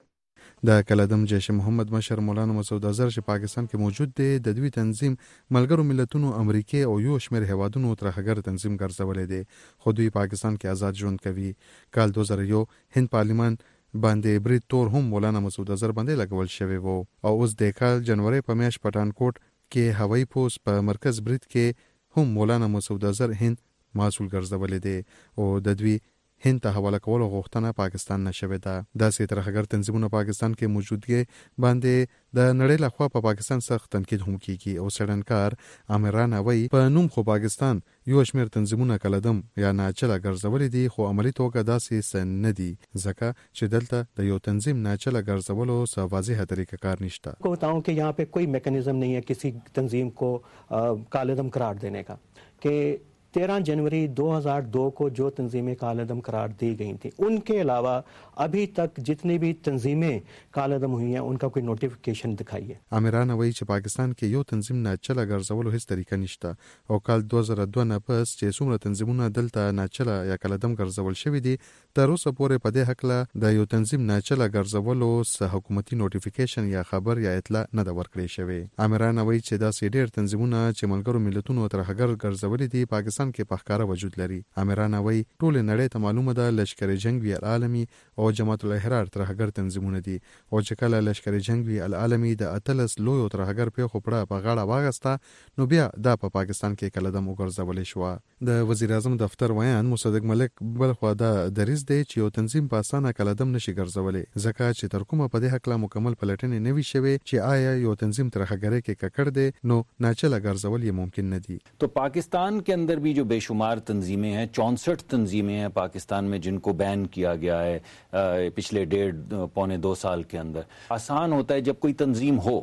د کلدم جیش محمد مشر مولانا مسعود اظهر چې پاکستان کې موجود دی د دوی تنظیم ملګرو ملتونو امریکا او یو شمېر هیوادونو ترهګر تنظیم ګرځولې دی خو دوی پاکستان کې آزاد ژوند کوي. کال 2001 هند پارلیمان باندې برید تور هم مولانا مسعود اظهر باندې لګول شوی وو او اوس د کال جنوري په میاشت پټانکوټ کې هوایي پوسټ په مرکز برید کې هم مولانا مسعود اظهر هند مسؤل ګرځولې دی او د دوی هند ته حواله کولو غوښتنه پاکستان نشوي ده. داسې ترهګر تنظیمونه پاکستان کې موجودګي باندې د نړۍ لخوا په پاکستان سخت تنقید هم کیږي او څېړنکار امیران وایي په نوم خو پاکستان یو شمېر تنظیمونه کلدم یا ناچله ګرځولې دي خو عملی توګه داسې سن نه دي ځکه چې دلته د یو تنظیم ناچله ګرځولو څه واضحه طریقه کار نشته. को बताऊं कि यहाँ पे कोई मैकेनिज्म नहीं है किसी तंजीम को कालेदम करार देने का कि 13 जनवरी 2002 को जो तंजीमें कालेदम करार दी गई थी उनके अलावा अभी तक जितनी भी तंजीमें कालेदम हुई हैं उनका कोई नोटिफिकेशन दिखाइए. امیران وایي چې پاکستان کې یو تنظیم ناچله ګرځولو هیڅ طریقه نشته او کال 2002 نه پس چې څومره تنظیمونه دلته ناچله یا کلدم ګرځول شوی دي تر اوسه پورې په دې حق له د یو تنظیم ناچله ګرځولو څه حکومتي نوټیفیکیشن یا خبر یا اطلاع نه د ورکړې شوی. امیران وایي چې دا ډېر تنظیمونه چې ملګرو ملتونو ترهګر ګرځولي دي پاکستان کې په ښکاره وجود لري. امیران وایي ټول نړۍ ته معلومه ده لشکر جنگي العالمي او جماعت الاحرار ترهګر تنظیمونه دي او چې کله لشکر جنگي العالمي د اتلس لوی ترهګر پیښو پړه په غاړه واغسته نو بیا دا په پاکستان کې کلدم وګرځول شو. د وزیر اعظم دفتر ویان مصدق ملک بلخوا دا دریز دی چې یو تنظیم په اسانه کلدم نشي ګرځولې ځکه چې تر کومه په دې حق لا مکمل پلټنې نه وي شوی چې آیا یو تنظیم ترهګرۍ کې ککړ دی نو ناچله ګرځول یې ممکن نه دي. तो पाकिस्तान के अंदर भी जो बेशुमार तंजीमें हैं 64 तंजीमें हैं पाकिस्तान में जिनको बैन किया गया है पिछले 1.5-2 साल के अंदर. आसान होता है जब कोई तंजीम हो,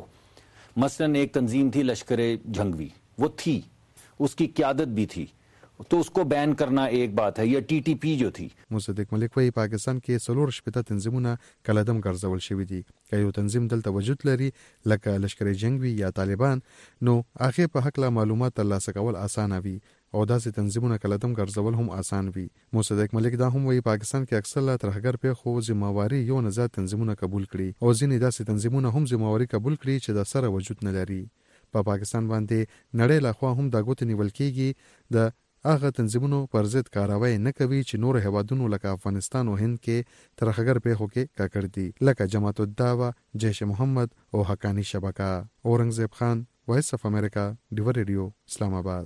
मसलन एक तंजीम थी लश्कर जंगवी, वो थी, उसकी क़यादत भी थी तो उसको बैन करना एक बात है. या टीटीपी जो थी. مصدق ملک وایي پاکستان کې 4 تنظیمونه کلدم ګرځول شوی دي. که یو تنظیم دلته وجود لري لکه لشکر جنگي یا طالبان نو هغه په حق لا معلومات ترلاسه کول اسانه وي او داسې تنظیمونه کلدم ګرځول هم آسان وي. مصدق ملک دا هم وایي پاکستان کې اکثر ترهګر پیښو ذمہواری یو نه زیات تنظیمونه قبول کړي او ځینې داسې تنظیمونه هم ذمہواری قبول کړي چې د سره وجود نه لري. په پاکستان باندې نړۍ لخوا هم دا ګوت نیول کیږي د هغه تنظیمونو پر ضد کاروای نه کوي چې نور هیوادونو لکه افغانستان او هند کې ترهګر پیښو کې ککړ دي لکه جماعت الدعوه، جیش محمد او حقانی شبکه. اورنګزیب خان، وایس اف امریکا، ډیور ریډیو، اسلام آباد.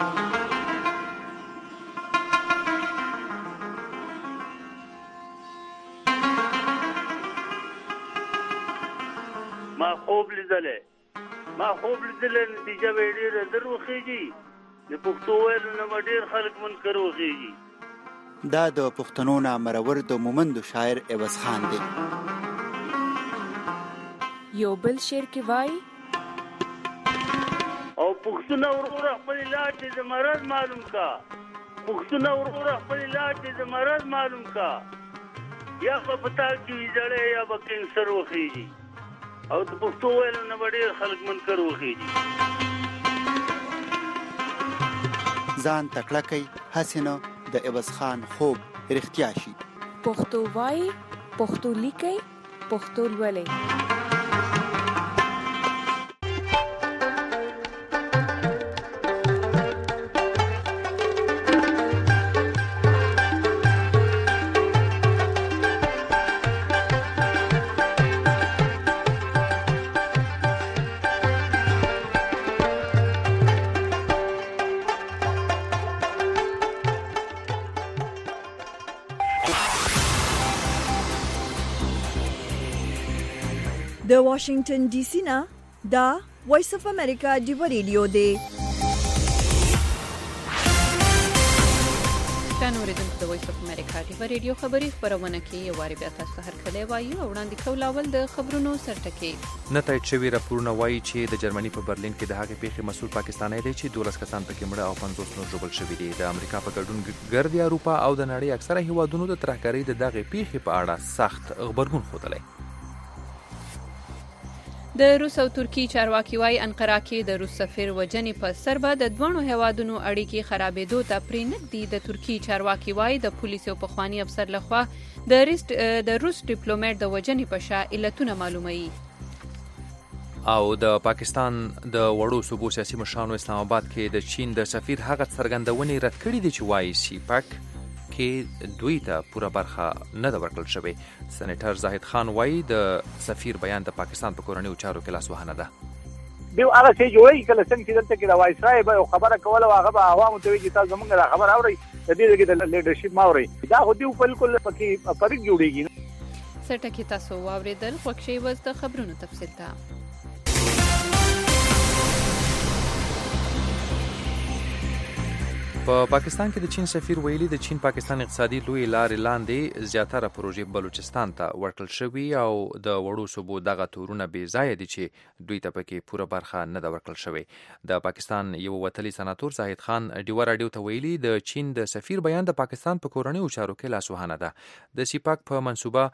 ما خوب لیدلې نتیجه به ډېره دروخیږي د پښتو ویلو نه ډېر خلک منکر وخیږي. دا د پښتنو نامرور د مومندو شاعر عوض خان دی. یو بل شعر کې وایي او پښتنه ورور خپل علاج د مرض معلوم کا، پښتنه ورور خپل علاج د مرض معلوم کا، یا په پتا کې ویځړې یا به کینسر وخیږي او د پښتو ویلو نه ډېر خلک منکر وخیږي. ځان تکړه کوي هسې نه د عوض خان خوب رښتیا شي. پښتو وایي، پښتو لیکي، پښتو لولئ. د واشنگټن ډي سي نه دا وایس اف امریکا ډیو ریډیو دی. اوریدونکو د وایس اف امریکا ډیو ریډیو خبري خبرونه کې یو واری بیا تاسو هر کله وایو او وړاندې کول اول د خبرونو سرټکی. نتایج شوی راپورونه وایي چې د جرمني په برلین کې د هغې پیښې مسؤل پاکستانی دی چې 12 کسان پکې مړه او 50 نور ژوبل شوي دي. د امریکا په ګډون ګردي اروپا او د نړۍ اکثره هیوادونو د ترهګرۍ د دغې پیښې په اړه سخت غبرګون ښودلی. د روس او ترکی چارواکي وايي انقره کې د روس سفیر وجنې په سر به د دوه هیوادونو اړیکې خرابېدو ته پرېنږدي. د ترکی چارواکي وايي د پولیسو پخوانی افسر لخوا د روس ډیپلوماټ د وجنې په شا علتونه معلوموي. او د پاکستان د وړو صوبو سیاسي مشرانو اسلام آباد کې د چین د سفیر هغه څرګندونې رد کړې دي چې وايي سیپاک کې دوی ته پوره برخه نه ده ورکړل شوې. سېنیټر زاهد خان وایي د سفیر بیان د پاکستان په کورنیو چارو کې لاسوهنه ده. دیو هغه څه جوړي کله څنګه چې دلته کې د وایسرای به خبره کوله هغه به عوامو ته وی چې تاسو زمونږ دا خبر اورئ د دې کې د لیډرشپ ما اورئ دا خو دیو بالکل پکې فرق جوړیږي. سرټکی تاسو واوریدل خوښ شي وز د خبرونو تفصیل ته. په پاکستان کې د چین سفیر ویلي د چین پاکستان اقتصادي لوی لارې لاندې زیاتره پروژې بلوچستان ته ورکړل شوي او د وړو صوبو دغه تورونه بې ځایه دي چې دوی ته پکې پوره برخه نه ده ورکړل شوې. د پاکستان یو وتلی سناتور زاهد خان ډیوه راډیو ته ویلي د چین د سفیر بیان د پاکستان په کورنیو چارو کې لاسوهنه ده. د سیپاک په منصوبه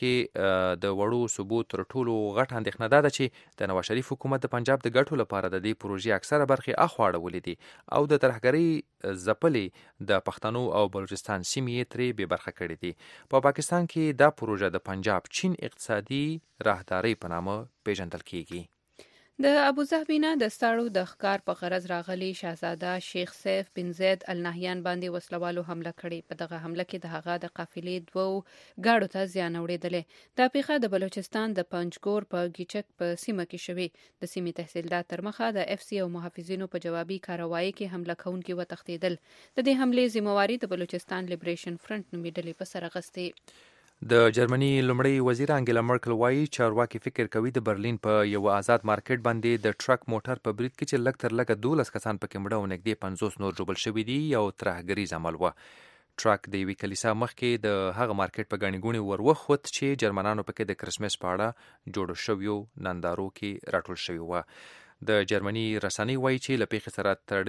کې د وړو صوبو تر ټولو غټه اندېښنه ده چې د نواز شریف حکومت د پنجاب د ګټو لپاره د دې پروژې اکثره برخې اخوا اړولې دي او د ترهګرۍ ځپلې د پښتنو او بلوچستان سیمې یې ترې بې برخه کړې دي. په پاکستان کې دا پروژه د پنجاب چین اقتصادي راهدارۍ په نامه پیژندل کیږي. د ابوظبي نه د ستاړو د ښکار په غرض راغلي شاهزاده شیخ سیف بن زید النهیان باندې وسلوالو حمله کړې. په دغه حمله کې د هغه د قافلې 2 گاډو ته زیان اړېدلې. دا پیښه د بلوچستان د پنجګور په گیچک په سیمه کې شوې. د سیمې تحصیلدار تر مخه د اف سی او محافظینو په جوابي کاروایی کې حمله کوونکي وتښتېدل. د دې حملې ذمہواری د بلوچستان لیبریشن فرنٹ نومې ډلې په سر اخیستې. د جرمني لومړی وزیر انګیلا مرکل وایي چارواکي فکر کوي د برلین په یو آزاد مارکیټ باندې د ټرک موټر په برید کې چې لږ تر لږه 12 کسان پکې مړه او نږدې 50 نور ژوبل شوي دي یو ترهګریز عمل و. ټرک د یوې کلیسا مخکې د هغه مارکیټ په ګڼې ګوڼې ور وخوت چې جرمنانو پکې د کرسمس په اړه جوړو شویو نندارو کې راټول شوي و. د جرمني رسنۍ وایي چې له پیښې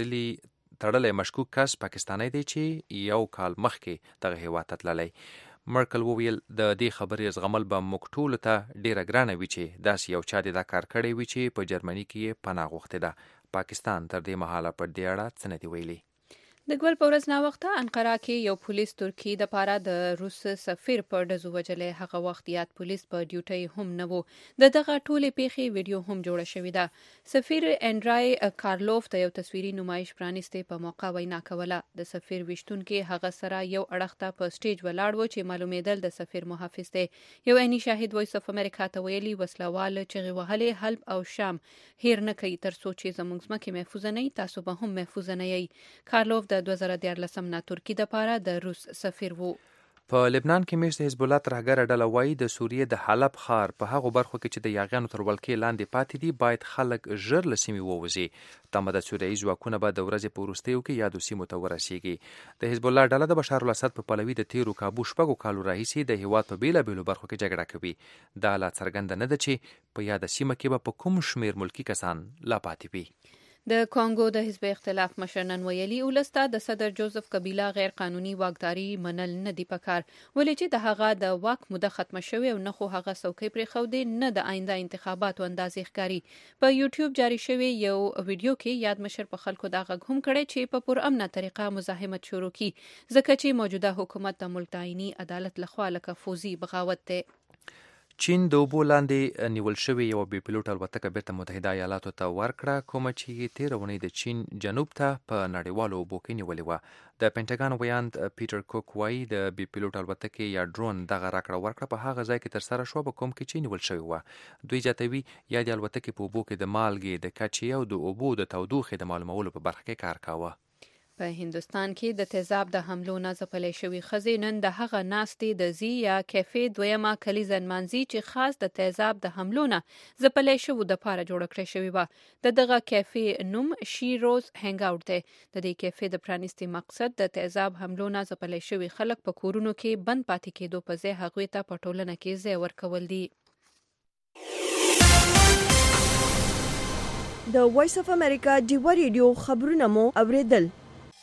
سره تړلی مشکوک کس پاکستانی دی چې یو کال مخکې دغه هیواد ته تللی. مرکل وویل د دې خبرې زغمل به موږ ټولو ته ډیره ګرانه وي چې داسې یو چا دې دا کار کړی وي چې په جرمني کې یې پناه غوښتې ده. پاکستان تر دې مهاله پر دې اړه څه نه دي ویلي. د ګول په ورځ ناوخته انقره کې یو پولیس ترکی د پاره د روس سفیر په ډزو وجلې. هغه وخت یاد پولیس په ډیوټي هم نه وو. دغه ټولې پیښې ویډیو هم جوړه شوې ده. سفیر انډرای کارلوف ته یو تصویري نمایش پرانیستې په موقع وینا کوله. د سفیر وشتونکو هغه سره یو اړخته په سټیج ولاړ و چې معلومېدل د سفیر محافظ دی. یو عیني شاهد وایس اف امریکا ته ویلي وسلوال چغې وهلې حلب او شام هیر نه کوي تر څو چې زموږ ځمکې محفوظ نه وي تاسو به هم محفوظ نه یې. کارلوف د 2014 نه ترکی د پاره د روس سفیر وو. په لبنان کې مېشت حزب الله ترهګره ډله وایي د سوریې د حلب ښار په هغو برخو کې چې د یاغیانو تر ولکې لاندې پاتې دي باید خلک ژر له سیمې ووځي. تمه د سوریایي ځواکونه به د ورځې په وروستیو کې یادو سیمو ته ورسیږي. د حزب الله ډله د بشار الاسد په پلوي د تیرو کابو شپږو کالو راهیسې د هیواد په بیلابیلو برخو کې جګړه کوي. دا لا څرګنده نه ده چې په یاده سیمه کې به په کوم شمیر ملکی کسان لا پاتې وي. د کانګو د حزب اختلاف مشر نن ویلي ولسته د صدر جوزف کبیلا غیر قانوني واکداري منل نه دی پکار ولې چې د هغه د واک موده ختمه شوې او نه خو هغه څوکۍ پرې خو دی نه د آینده انتخاباتو اندازې ښکاری. په یوټیوب جاری شوی یو ویډیو کې یاد مشر په خلکو دا غږ هم کړی چې په پرامنه طریقه مزاحمت شروع کی ځکه چې موجوده حکومت د ملک دایني عدالت لخوا لکه فوزي بغاوت دی. چین د اوبو لاندې نیول شوې یوه بې پیلوټ الوتکه بیرته متحده ایالاتو ته ورکړه، کومه چې تېره اونۍ د چین جنوب ته په نړیوالو اوبو کې نیولې وه. د پینټاګان ویاند پیټر کوک وایي د بې پیلوټ الوتکې یا ډرون دغه راکړه ورکړه په هغه ځای کې ترسره شوه په کوم کې چې نیول شوې وه. دوی زیاتوي یا د الوتکې په اوبو کې د مالګې، د کچې او د اوبو د تودوخې د معلومولو په برخه کې کار کاوه. په هندوستان کې د تیزاب د حملو نه ځپلې شوې ښځې نن د هغه ناستې د زی یا کیفې دویمه کلیزه نمانځي چې خاص د تیزاب د حملو نه ځپلې شوو دپاره جوړه کړې شوې وه. د دغه کیفې نوم شي روز هینګ آوټ دی. د دې کیفې د پرانیستي مقصد د تیزاب حملو نه ځپلې شوي خلک په کورونو کې بند پاتې کېدو په ځای هغوی ته په ټولنه کې ځای ورکول دي. د وایس اف امریکا ډیوه ریډیو خبرونه مو اوریدل.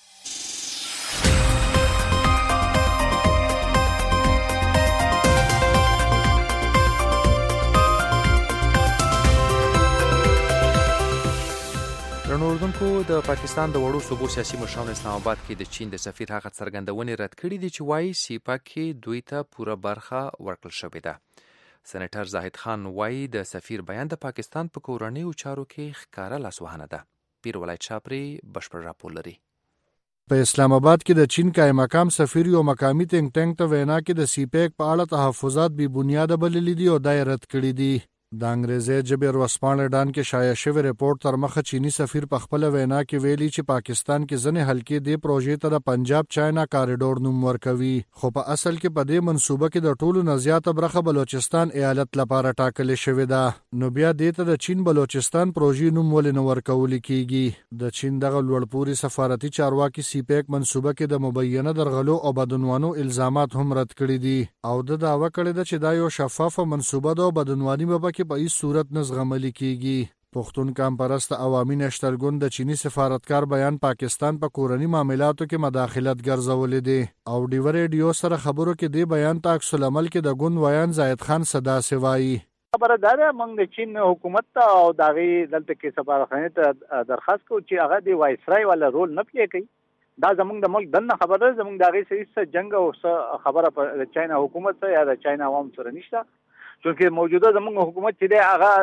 اردوونکو د پاکستان د وړو صوبو سیاسي مشرانو اسلام آباد کې د چین د سفیر هغه څرګندونې رد کړي دي چې وایي سیپاک کې دوی ته پوره برخه ورکړل شوې ده. سېنیټر زاهد خان وایي د سفیر بیان د پاکستان په کورنیو چارو کې ښکاره لاسوهنه ده. پیر ولایت شاپري بشپړ راپور لري. په اسلام آباد کې د چین قائم مقام سفیر یو مقامي ټینګ ټینګ ته وینا کې د سیپاک په اړه تحفظات بې بنیاده بللي دي او دا یې رد کړي دي. د انګریزي ژبې ورځپاڼې ډان کې شایع شوی رپورټ تر مخه چینی سفیر په خپل وینا کې ویلي چې پاکستان کې ځنې حلقې د پروژې ته د پنجاب چاینا کاریډور نوم ورکوي، خو په اصل کې په دې منصوبه کې د ټولو نه زیاته برخه بلوچستان ایالت لپاره ټاکلې شوې ده. نو بیا دې ته د چین بلوچستان پروژې نوم ولې نه ورکول کیږي؟ د چین دغه لوړپوړي سفارتي چارواکي سیپیک منصوبه کې د مبینه درغلو او بدعنوانو الزامات هم رد کړي دي او د دعوه کړې ده چې دا یو شفافه منصوبه ده او بدعنواني به کې په هیڅ صورت نه زغملي کیږي. پښتون قام پرست عوامي نشتر ګوند د چینی سفارتکار بیان پاکستان په کورنی معاملاتو کې مداخلت ګرځولې دي او ډیو ریډیو سره خبرو کې دی بیان ته عکس العمل کې د ګوند ویان زاهد خان صدا سوایي. خبره ده موږ د چین حکومت ته او داغي دلته کې سفارتخانه ته درخواست کوو چې هغه د وایسرای ولا رول نه پلی کوي. دا زمونږ د ملک دنه خبره زمونږ داغي سره جنگ او خبره په چاینا حکومت سره یا د چاینا عوام سره نشته، چونکه موجوده زمونږ حکومت چې دی هغه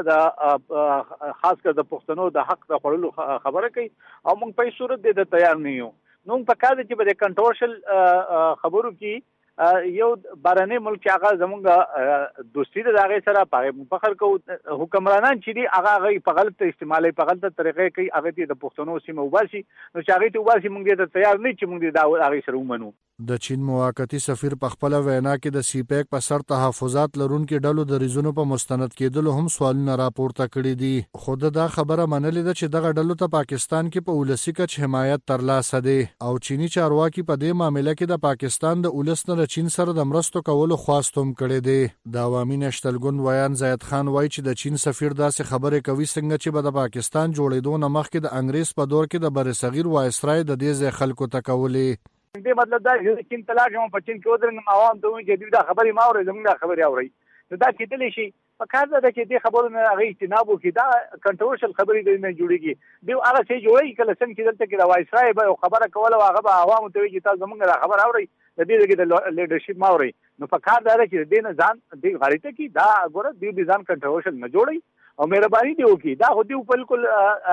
د خاص کر د پښتنو د حق د خورلو خبره کوي او موږ په صورت د تیار نه یو. نو په کار چې په کنټرورشل خبرو کې یو بارنې ملک هغه زمونږ دوستی د هغه سره په فخر کو حکمرانان چې دی هغه په غلط استعمالي په غلطه طریقې کوي، هغه د پښتنو سیمه وباسي. نو چې هغه ته وباسي موږ د تیار نه چې موږ د هغه سره ومنو. د چین موقتی سفیر په خپل وینا کې د سیپیک په سر تحفظات لرونکو ډلو د ریزونو په مستند کېدلو هم سوالونه راپورته کړي دي. خود دا خبره منلې ده چې دغه ډلو ته پاکستان کې په ولسی کچ حمایت ترلاسه دی او چینی چارواکي په دې معاملې کې د پاکستان د ولس نه چین سره د مرستو کولو خواست هم کړي دي. د عوامي نشتل ګوند ویان زاهد خان وایي چې د چین سفیر داسې خبرې کوي څنګه چې به د پاکستان جوړېدو نه مخکې د انګریز په دور کې د برصغیر وایسرای د دې ځای خلکو ته کولې. دې مطلب دا چې چین طلاق هم په چین کې ودرنګ عوام ته وایي چې دا خبرې ما اوري زموږ دا خبرې اوري. نو دا کېدلی شي په کار ده چې دې خبرو نه هغه اجتناب وکړي. دا کنټرورشل خبرې دې نه جوړېږي. دوی هغه څه جوړوي کله څنګه چې دلته کې د وایسرای به خبره کوله هغه به عوامو ته وایي چې تاسو زموږ دا خبر اورئ، د دې کې د لیډرشپ ما اورئ. نو په کار ده چې دې نه ځان دې غاړې ته کې دا ګوره دې ځان کنټرورشل نه جوړوي او مهرباني دې وکړي. دا خو دې بالکل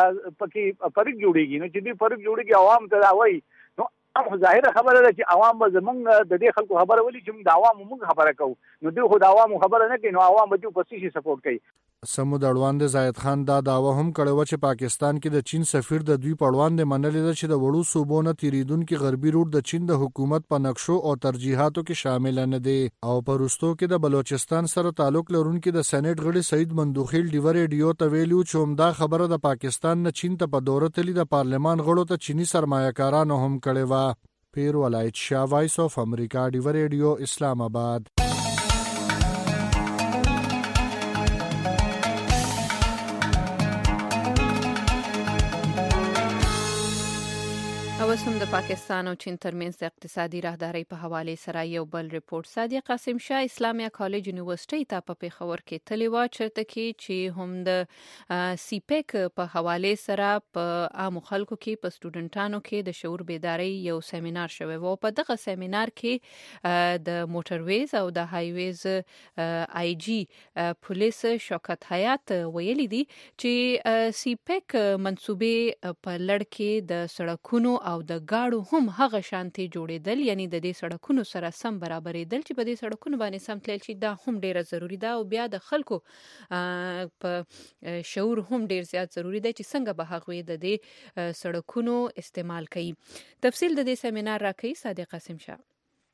پکې فرق جوړېږي. نو چې دې فرق جوړېږي عوام ته دا وایي نو ظاهره خبره ده چې عوام به زمونږ د دې خلکو خبره ولي چې د عوامو موږ خبره کوو. نو دوی خو د عوامو خبره نه کوي، نو عوام به دوی په څه شي سپورټ کوي. سمود اړوند زاهد خان دا دعوه هم کړې و چې پاکستان کې د چین سفیر د دوی په وړاندې منلې ده چې د وړو صوبو نه تیریدونکي غربي روټ د چین د حکومت په نقشو او ترجیحاتو کې شامل نه دي. او په وروستو کې د بلوچستان سره تعلق لرونکي د سېنات غړي سعید مندوخیل ډیو ریډیو ته ویلو چې همدا خبره د پاکستان نه چین ته په دوره تللی د پارلمان غړو ته چینی سرمایه‌کارانو هم کړې و. پیر ولایت شاه وایس اف امریکا ډیو ریډیو اسلام آباد. اوس هم د پاکستان او چین ترمنځ د اقتصادي راهدارۍ په حواله سره یو بل ریپورت صادق قاسم شاه اسلامیا کالج یونیورسيټي ته په پیښور کې تللی و چرته کې چې هم د سی پیک په حواله سره په عام خلکو کې په سټوډنټانو کې د شعور بیداری یو سیمینار شوی و. په دغه سیمینار کې د موټرویز او د هایویز آی جی پولیس شوکت حیات ویلي دي چې سی پیک منسوبې په لړ کې د سړکونو او د گاډو هم هغه شانتي جوړېدل، یعنی د دې سړکونو سره سم برابرېدل چې په دې سړکونو باندې سم تلل شي، دا هم ډیره ضروری ده او بیا د خلکو په شعور هم ډیر زیات ضروری ده چې څنګه به هغوی د دې سړکونو استعمال کوي. تفصیل د دې سیمینار راکوي صادق قاسم شاه.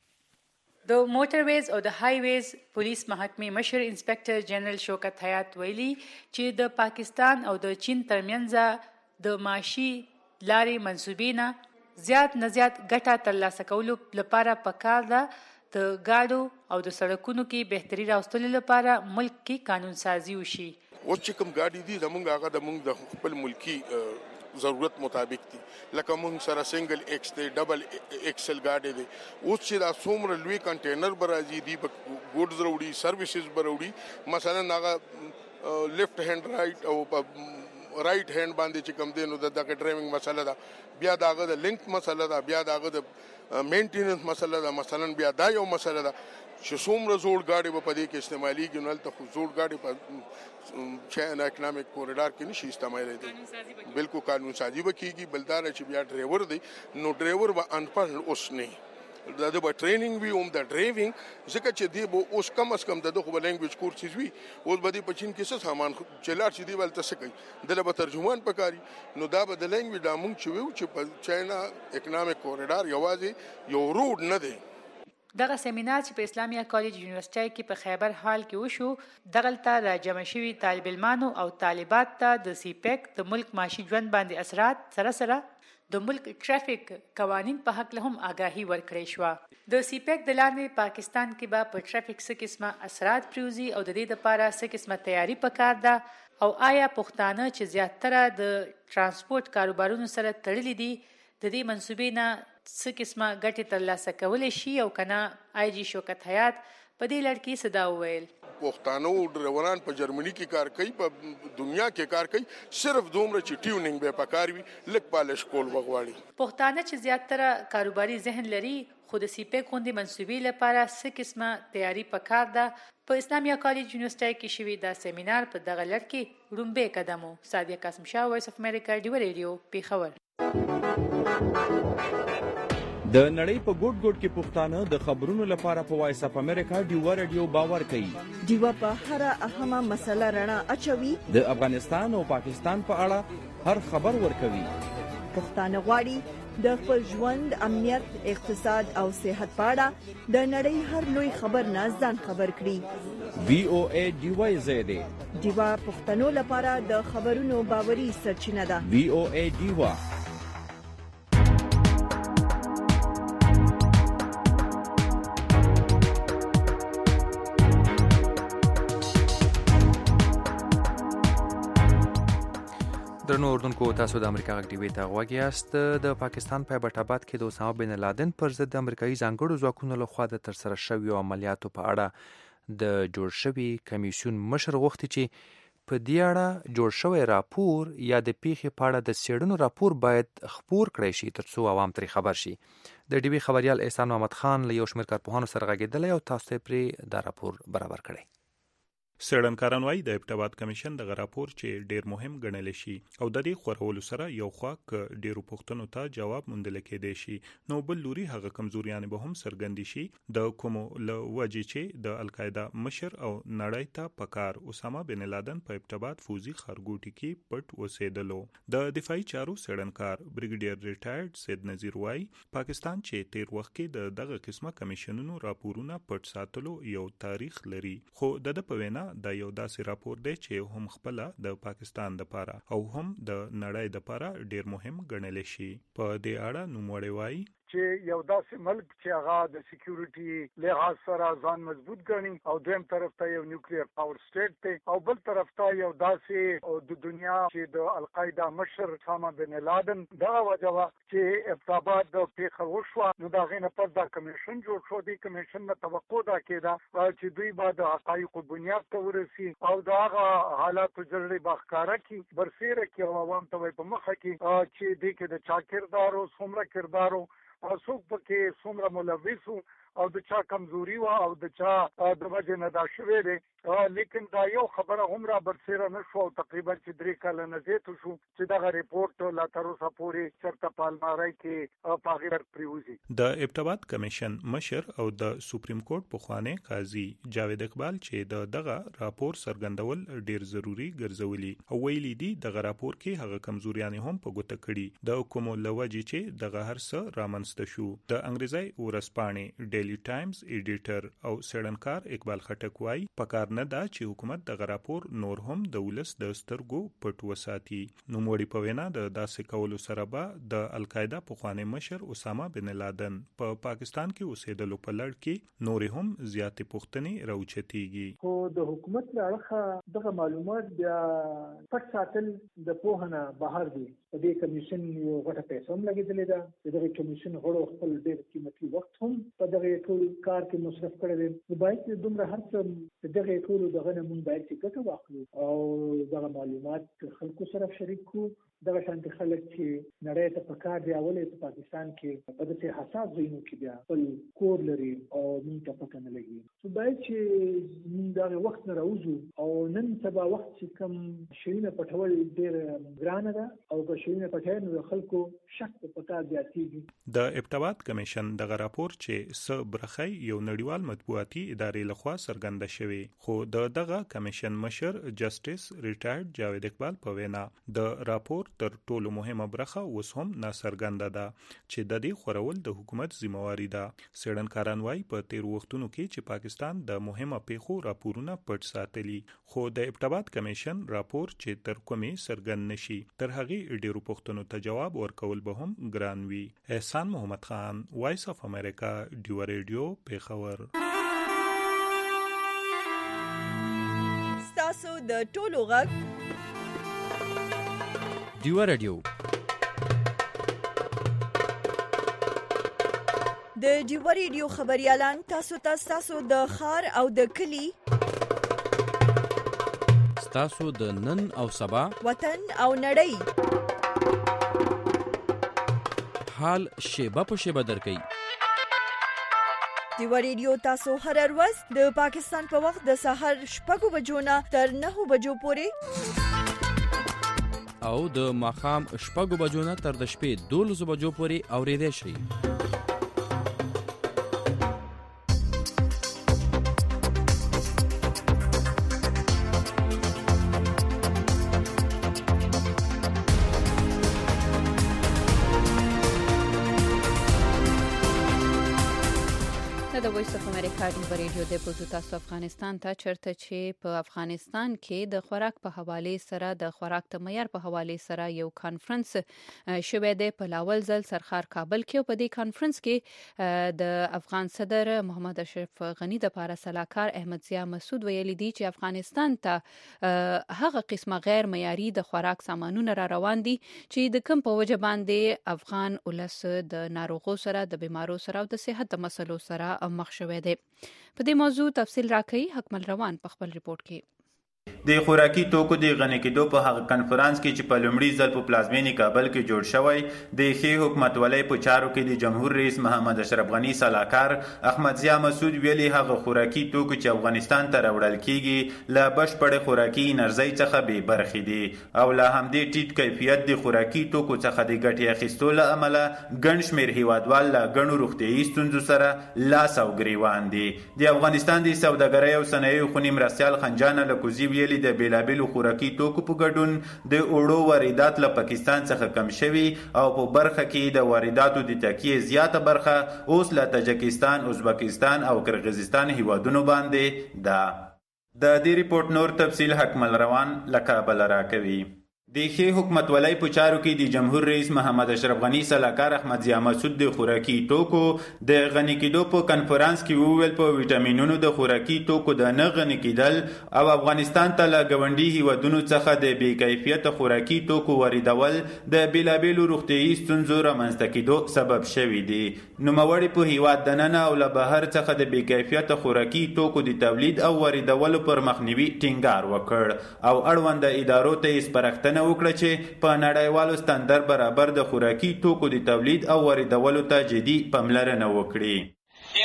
د موټرویز او د هایویز پولیس محکمې مشر انسپکټر جنرال شوکت حیات ویلي چې د پاکستان او د چین ترمنځ د معاشي لارې منسوبې نه زیات نه زیات ګټه ترلاسه کولو لپاره پکار ده د گاډو او د سړکونو کې بهتري راوستلو لپاره ملک کې قانون سازي وشي. اوس چې کوم گاډي دي زمونږ هغه د مونږ د خپل ملکی ضرورت مطابق دي، لکه مونږ سره سنگل ایکس دی، ډبل ایکسل گاډي دي. اوس چې دا څومره لوی کنټینر برازي دي ګوډز وروړي سرویسز وروړي، مثلا هغه لیفت هاند رائټ او رائټ هاند باندې چې کوم دینو د ډرایوینګ مسله ده، بیا داغه د لینک مسله ده، بیا داغه د مینټیننس مسله ده، مثلا بیا دا یو مسله ده چې څومره زوړ ګاډي په دې کې استعماليږي، نو تل خو زوړ ګاډي په چاینا اکونومیک کوریډور کې نشي استعمالېدل، بالکل قانون سازي وکړي. بلدار چې بیا ډرایور دی نو ډرایور به انپړ اوس نه دا د ټریننګ وی د ډرایوینګ ځکه چې دی به اوس کم از کم دغه په لینګویج کورسز وی اوس به دی په چین کې څه سامان چلار چې دی ولته څه کوي دله به ترجمان پکاري، نو دا به د لینګویج د مونږ چې ویو چې په چاینا اکونومیک کوریډور یوازې یو روډ نه دی. دغه سیمینار چې په اسلامیا کالج یونیورسيټي کې په خیبر حال کې وشو، دغلته راجمع شوي طالب علمانو او طالبات ته د سی پیک د ملک معاشي ژوند باندې اثرات سره د ملک ټرافیک قوانین په حق له هم آگاهی ورکړې شو. د سی پیک د لاندې پاکستان کې به په ټرافیک څه قسمه اثرات پریوزي او د دې لپاره څه قسمه تیاری پکار ده، او آیا پښتانه چې زیاتره د ترانسپورت کاروبارونو سره تړلي دي د دې منسوبې نه څه قسمه ګټې ترلاسه کولی شي او کنه. آی جی شوکت حیات په دې لړ کې صدا وویل پښتانه ډرایوران په جرمني کې کار کوي، په دنیا کې کار کوي، صرف دومره چې ټیونینګ به پکار وي، لک پالش کول وغواړي. پښتانه چې زیاتره کاروباري ذهن لري خو د سی پیک غوندې منسوبې لپاره څه قسمه تیاری پکار ده. په اسلامیا کالج یونیورسيټي کې شوی دا سیمینار په دغه لړ کې لومبه قدم و. صادق قاسم شاه، وایس اف امریکا، ډیو ریډیو، پیښور. د نړۍ په ګوټ ګوټ کې پښتانه د خبرونو لپاره په وایس اف امریکا ډیو ریډیو باور کوي. ډیو په هر اهمه مسله رڼا اچوي، د افغانستان او پاکستان په اړه هر خبر ورکوي. پښتانه غواړي د خپل ژوند، امنیت، اقتصاد او صحت په اړه د نړۍ هر لوی خبر نه ځان خبر کړي. وی او ای ډیو زیاده ډیو پښتنو لپاره د خبرونو باوري سرچینه ده. وی او ای ډیو. درنو اردوونکو، تاسو د امریکا غږ ټي وي ته غوږ یاست. د پاکستان په ایبټ آباد کې د اسامه بن لادن پر ضد د امریکایي ځانګړو ځواکونو لخوا د ترسره شویو عملیاتو په اړه د جوړ شوي کمیسیون مشر غوښتي چې په دې اړه جوړ شوی راپور یا د پیښې په اړه د څېړنو راپور باید خپور کړی شي ترڅو عوام ترې خبر شي. د ډي وي خبريال احسان محمد خان له یو شمېر کارپوهانو سره غږېدلی او تاسو ته پرې دا راپور برابر کړی. څېړنکاران وایي د ایبټ آباد کمیشن دغه راپور چې ډیر مهم ګڼل شي او د دې خورولو سره یو خوا ک ډیرو پوښتنو ته جواب موندل کېدای شي، نو بل لوري هغه کمزوریان به هم څرګندې شي د کومو له وجې چې د القاعده مشر او نړۍ ته پکار اسامه بن لادن په ایبټ آباد فوزي خارګوټي کې پټ اوسېدلو. د دفاعي چارو څېړنکار بریګیډیر ریټایرډ سید نذیر وایي پاکستان چې تیر وخت کې د دغه قسمه کمیشنونو راپورونه پټ ساتلو یو تاریخ لري، خو د په وینا دا یو داسې راپور دی چې هم خپل د پاکستان د لپاره او هم د نړۍ د لپاره ډیر مهم ګڼل شي. په دې اړه نوموړی وایي چې یو داسې ملک چې هغه د سکیورټي لحاظ سره ځان مضبوط ګڼي او دویم طرف ته یو نیوکلیر پاور سټیټ دی او بل طرف ته یو داسې د دنیا چې د القاعده مشر اسامه بن لادن دا وجوه چې ابتابات د پیښه وشوه نو دا غینه پر دا کمیشن جوړ شو. دی کمیشن نه توقع دا کېده چې دوی به د حقایقو بنیاد ته ورسي او دا هغه حالاتو جلدی بخکاره کی برسیره کی او عوام ته په مخه کی چې دی کې د چا کردارو څومره کردارو او څوک پکې څومره ملوث او د چا کمزوري و او د چا د وجه نه دا شوی دی. لیکن دا یو خبره هم را برسیره نشو او تقریبا چې 3 کاله نه زیات شو چې دغه ریپورت لا تر اوسه پورې چرته پالمارای کې په غیر پریوزي. د ابتبات کمیشن مشر او د سپریم کورټ پخوانی قاضي جاوید اقبال چې دغه راپور سرګندول ډیر ضروری ګرځولي او ویلي دي دغه راپور کې هغه کمزوریان هم په ګوته کړي د کوم لوجه چې دغه هر څه رامنځته شو. د انګریزي ورځپاڼې ډیلی ټایمز ایډیټر او سړنکار اقبال خټک وايي پکار نه دا چې حکومت دغه راپور نور هم د ولس د سترګو پټ وساتي. نو موړي په وینا د داسې کولو سره به د القاعده پخوانی مشر اسامه بن لادن په پاکستان کې اوسېدلو په لړ کې نور هم زیاتې پوښتنې راوچتيږي. خو د حکومت لپاره دغه معلومات بیا پټ ساتل د پوهنه بهر دي. د دې کمیشن یو غټه پیسې هم لګېدلې ده. دغه کمیشن غړو خپل ډېر قیمتي وخت هم په دغه ټول کار کې مصرف کړی دی. نو باید دومره هر څه دغه ټول دغه نه مونږ باید چې ګټه واخلو او دغه معلومات خلکو سره شریک کړو. دغه شانت خلک چې نړۍ ته پکار دی اولې په پاکستان کې په دې حساس ځایونو کې بیا خپل کور لري او موږ ته پته نه لګي. نو باید چې موږ دغه وخت نه راوځو او نن سبا وخت چې کوم شیونه پټول ډېر ګرانه ده او که شیونه پټای نو خلکو شک په پتا زیاتېږي. د ابتبات کمیشن دغه راپور چې س برخی یو نړیوال مطبوعاتي ادارې لخوا څرګنده شوی خو دغه کمیشن مشر جسټیس ریټایرډ جاوید اقبال په وینا د راپور تر ټولو مهمه برخه اوس هم ناڅرګنده ده چې د دې خورول د حکومت ذمہواری ده. سړنکاران وايي په تیر وختونو کې چې پاکستان د مهمه پیښو راپورونه پټ ساتلي خو د ابتبات کمیشن راپور چې تر کومې څرګند نشي تر هغې ډیرو پوښتنو ته جواب ورکول به هم ګران وي. احسان محمد خان، وایس اف امریکا، ډیو ریډیو، پیښور. ستاسو د ټولو غږ ډیو ریډیو. د ډیو ریډیو خبريالان تاسو د ښار او د کلی تاسو د نن او سبا وطن او نړۍ حال شیبه په شیبه درکې. ډیو ریډیو تاسو هر ورځ د پاکستان په وخت د سحر 6 بجو نه تر 9 بجو پورې او د ماخام 6 بجو نه تر د شپې 12 بجو پورې اوریدئ شئ. د وایس اف امریکا ډیو ریډیو د پوزو تاسو افغانستان ته چرته چې په افغانستان کې د خوراک په حواله سره د خوراک د معیار په حواله سره یو کانفرنس شوه د پلاول زل سرخار کابل کې. په دې کانفرنس کې د افغان صدر محمد اشرف غنی د پاره صلاحکار احمد ضیا مسعود ویلي دي چې افغانستان ته هغه قسمه غیر معیاري د خوراک سامانونه را روان دي چې د کم په وجه باندې افغان ولس د ناروغو سره د بیمارو سره او د صحت د مسلو سره مخ شوه دی. په دې موضوع تفصیل راکړي حکمل روان په خپل ریپورت کې. د خوراکي توکو د غنی کېدو په هغه کانفرنس کې چې په لومړي ځل په پلازمینې کابل کې جوړ شوی د ښې حکومتولۍ په چارو کې د جمهور رئیس محمد اشرف غنی صلاحکار احمد ضیا مسعود ویلي هغه خوراکي توکو چې افغانستان ته راوړل کیږي له بشپړې خوراکي انرژۍ څخه بې برخې دي او له همدې ټیټ کیفیت د خوراکي توکو څخه د ګټې اخیستو له امله ګڼ شمېر هیوادوال له ګڼو روغتیایي ستونزو سره لاس او ګریوان دي. د افغانستان د سوداګرۍ او صنایعو خوني مرستیال خنجان لکوزي ویلي د بیلابیلو خوراکي توکو په ګډون د اوړو واردات له پاکستان څخه کم شوي او په برخه کې د وارداتو د تکیې زیاته برخه اوس له تاجکستان، ازبکستان او قرغیزستان هیوادونو باندې ده. د دې ریپورت نور تفصیل حکمل روان له کابل راکوي. د ښې حکومتولۍ په چارو کې د جمهور رئیس محمد اشرف غني سلاکار احمد ضیا مسعود د خوراکي توکو د غني کېدو په کنفرانس کې وویل په ویټامینونو د خوراکي توکو د نه غني کېدل او افغانستان ته له ګاونډي هیوادونو څخه د بې کیفیته خوراکي توکو واردول د بېلابېلو روغتیایي ستونزو رامنځته کېدو سبب شوي دي. نوموړي په هیواد دننه او له بهر څخه د بې کیفیته خوراکي توکو د تولید او واردولو پر مخنیوي ټینګار وکړ او اړونده ادارو ته یې سپارښتنه وکړه چې په نړیوالو ستاندر برابر د خوراکي توکو د تولید او واردولو ته جدي پاملرنه وکړي.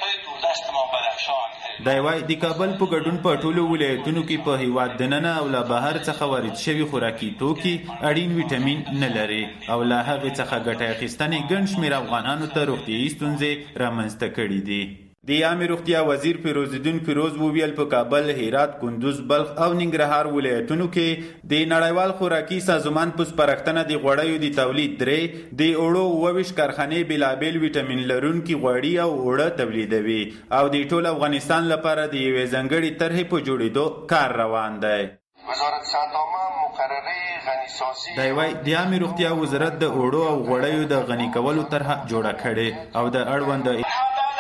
دی وايي د کابل په ګډون په ټولو ولایتونو کې په هیواد دننه او له بهر څخه وارد شوي خوراکي توکي اړین ویټامین نه لري او له هغې څخه ګټه اخیستنې ګڼ شمېر افغانانو ته روغتیایي ستونزې رامنځته کړي دي. د عامې روغتیا وزیر فیروز الدین فیروز وویل په کابل، هرات، کندوز، بلخ او ننګرهار ولایتونو کې د نړیوال خوراکي سازمان په سپارښتنه د غوړیو د تولید 3 د اوړو 22 کارخانې بېلابېل ویټامین لرونکي غوړي او اوړه تولیدوي او د ټول افغانستان لپاره د یوې ځانګړې طرحې په جوړېدو کار روان دی. وزارت صحت دی وايي د عامې روغتیا وزارت د اوړو او غوړیو د غني کولو طرحه جوړه کړې او د اړونده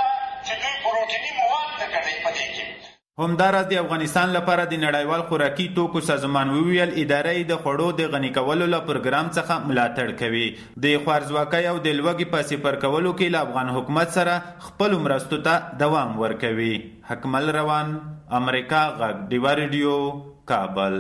همداراز د افغانستان لپاره د نړیوال خوراکي توکو سازمان وویل ادارې د خوړو د غني کولو له پروګرام څخه ملاتړ کوي. د خوارځواکۍ او د لوږې په صفر کولو کې له افغان حکومت سره خپلو مرستو ته دوام ورکوي. حکمل روان، امریکا غږ، ډیوا ریډیو، کابل.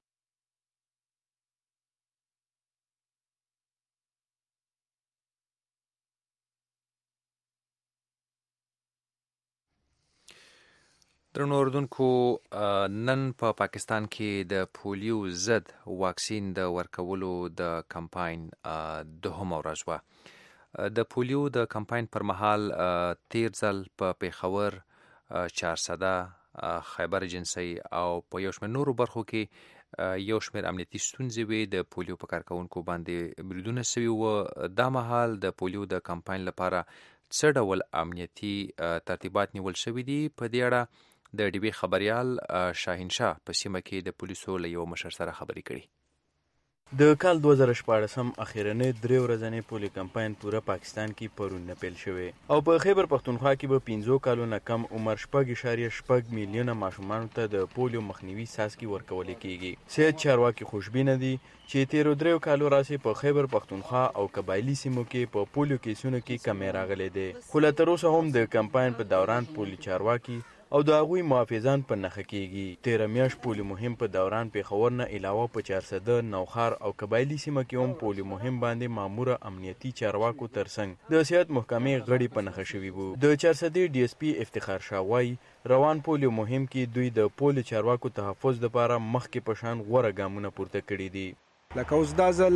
درنو اوردونکو، نن په پاکستان کې د پولیو ضد واکسین د ورکولو د کمپاین دوهمه ورځ وه. د پولیو د کمپاین پر مهال تیر ځل په پیښور، چارسده، خیبر جنسي او په یو شمېر نورو برخو کې یو شمېر امنیتي ستونزې وې. د پولیو په کارکوونکو باندې بریدونه سوي وو. دا مهال د پولیو د کمپاین لپاره څه ډول امنیتي ترتیبات نیول شوي دي؟ په دې اړه د ډي بي خبریال شاهین شاه په سیمه کې د پولیسو له یو مشر سره خبرې کړي. د کال 2014 اخیرنۍ 3 ورځنۍ پولیو کمپاین پوره پاکستان کې پرون نه پیل شوی او په خیبر پښتونخوا کې به 15 کالو نه کم عمر 4.6 میلیونه ماشومانو ته د پولیو مخنیوي څاڅکي ورکول کیږي. صحت چارواکي خوشبینه دي چې تیرو 3 کالو راځي په خیبر پښتونخوا او قبایلی سیمو کې په پولیو کیسونو کې کمی راغلي دي. خو لا تر اوسه هم د کمپاین په دوران پولیو چارواکي او د هغوی محافظان په نښه کیږي. 13 میاشت پولیو مهم په دوران پیښور نه علاوه په چارسده، نوخار او قبایلی سیمه کې هم پولیو مهم باندې ماموره امنیتي چارواکو ترڅنګ د سیاحت محکمې غړي په نښه شوي وو. د چارسدې ډي اس پي افتخار شاه وایي روان پولیو مهم کې دوی د پولیو چارواکو تحفظ لپاره مخکې په شان غوره ګامونه پورته کړي دي. لکه اوس دا ځل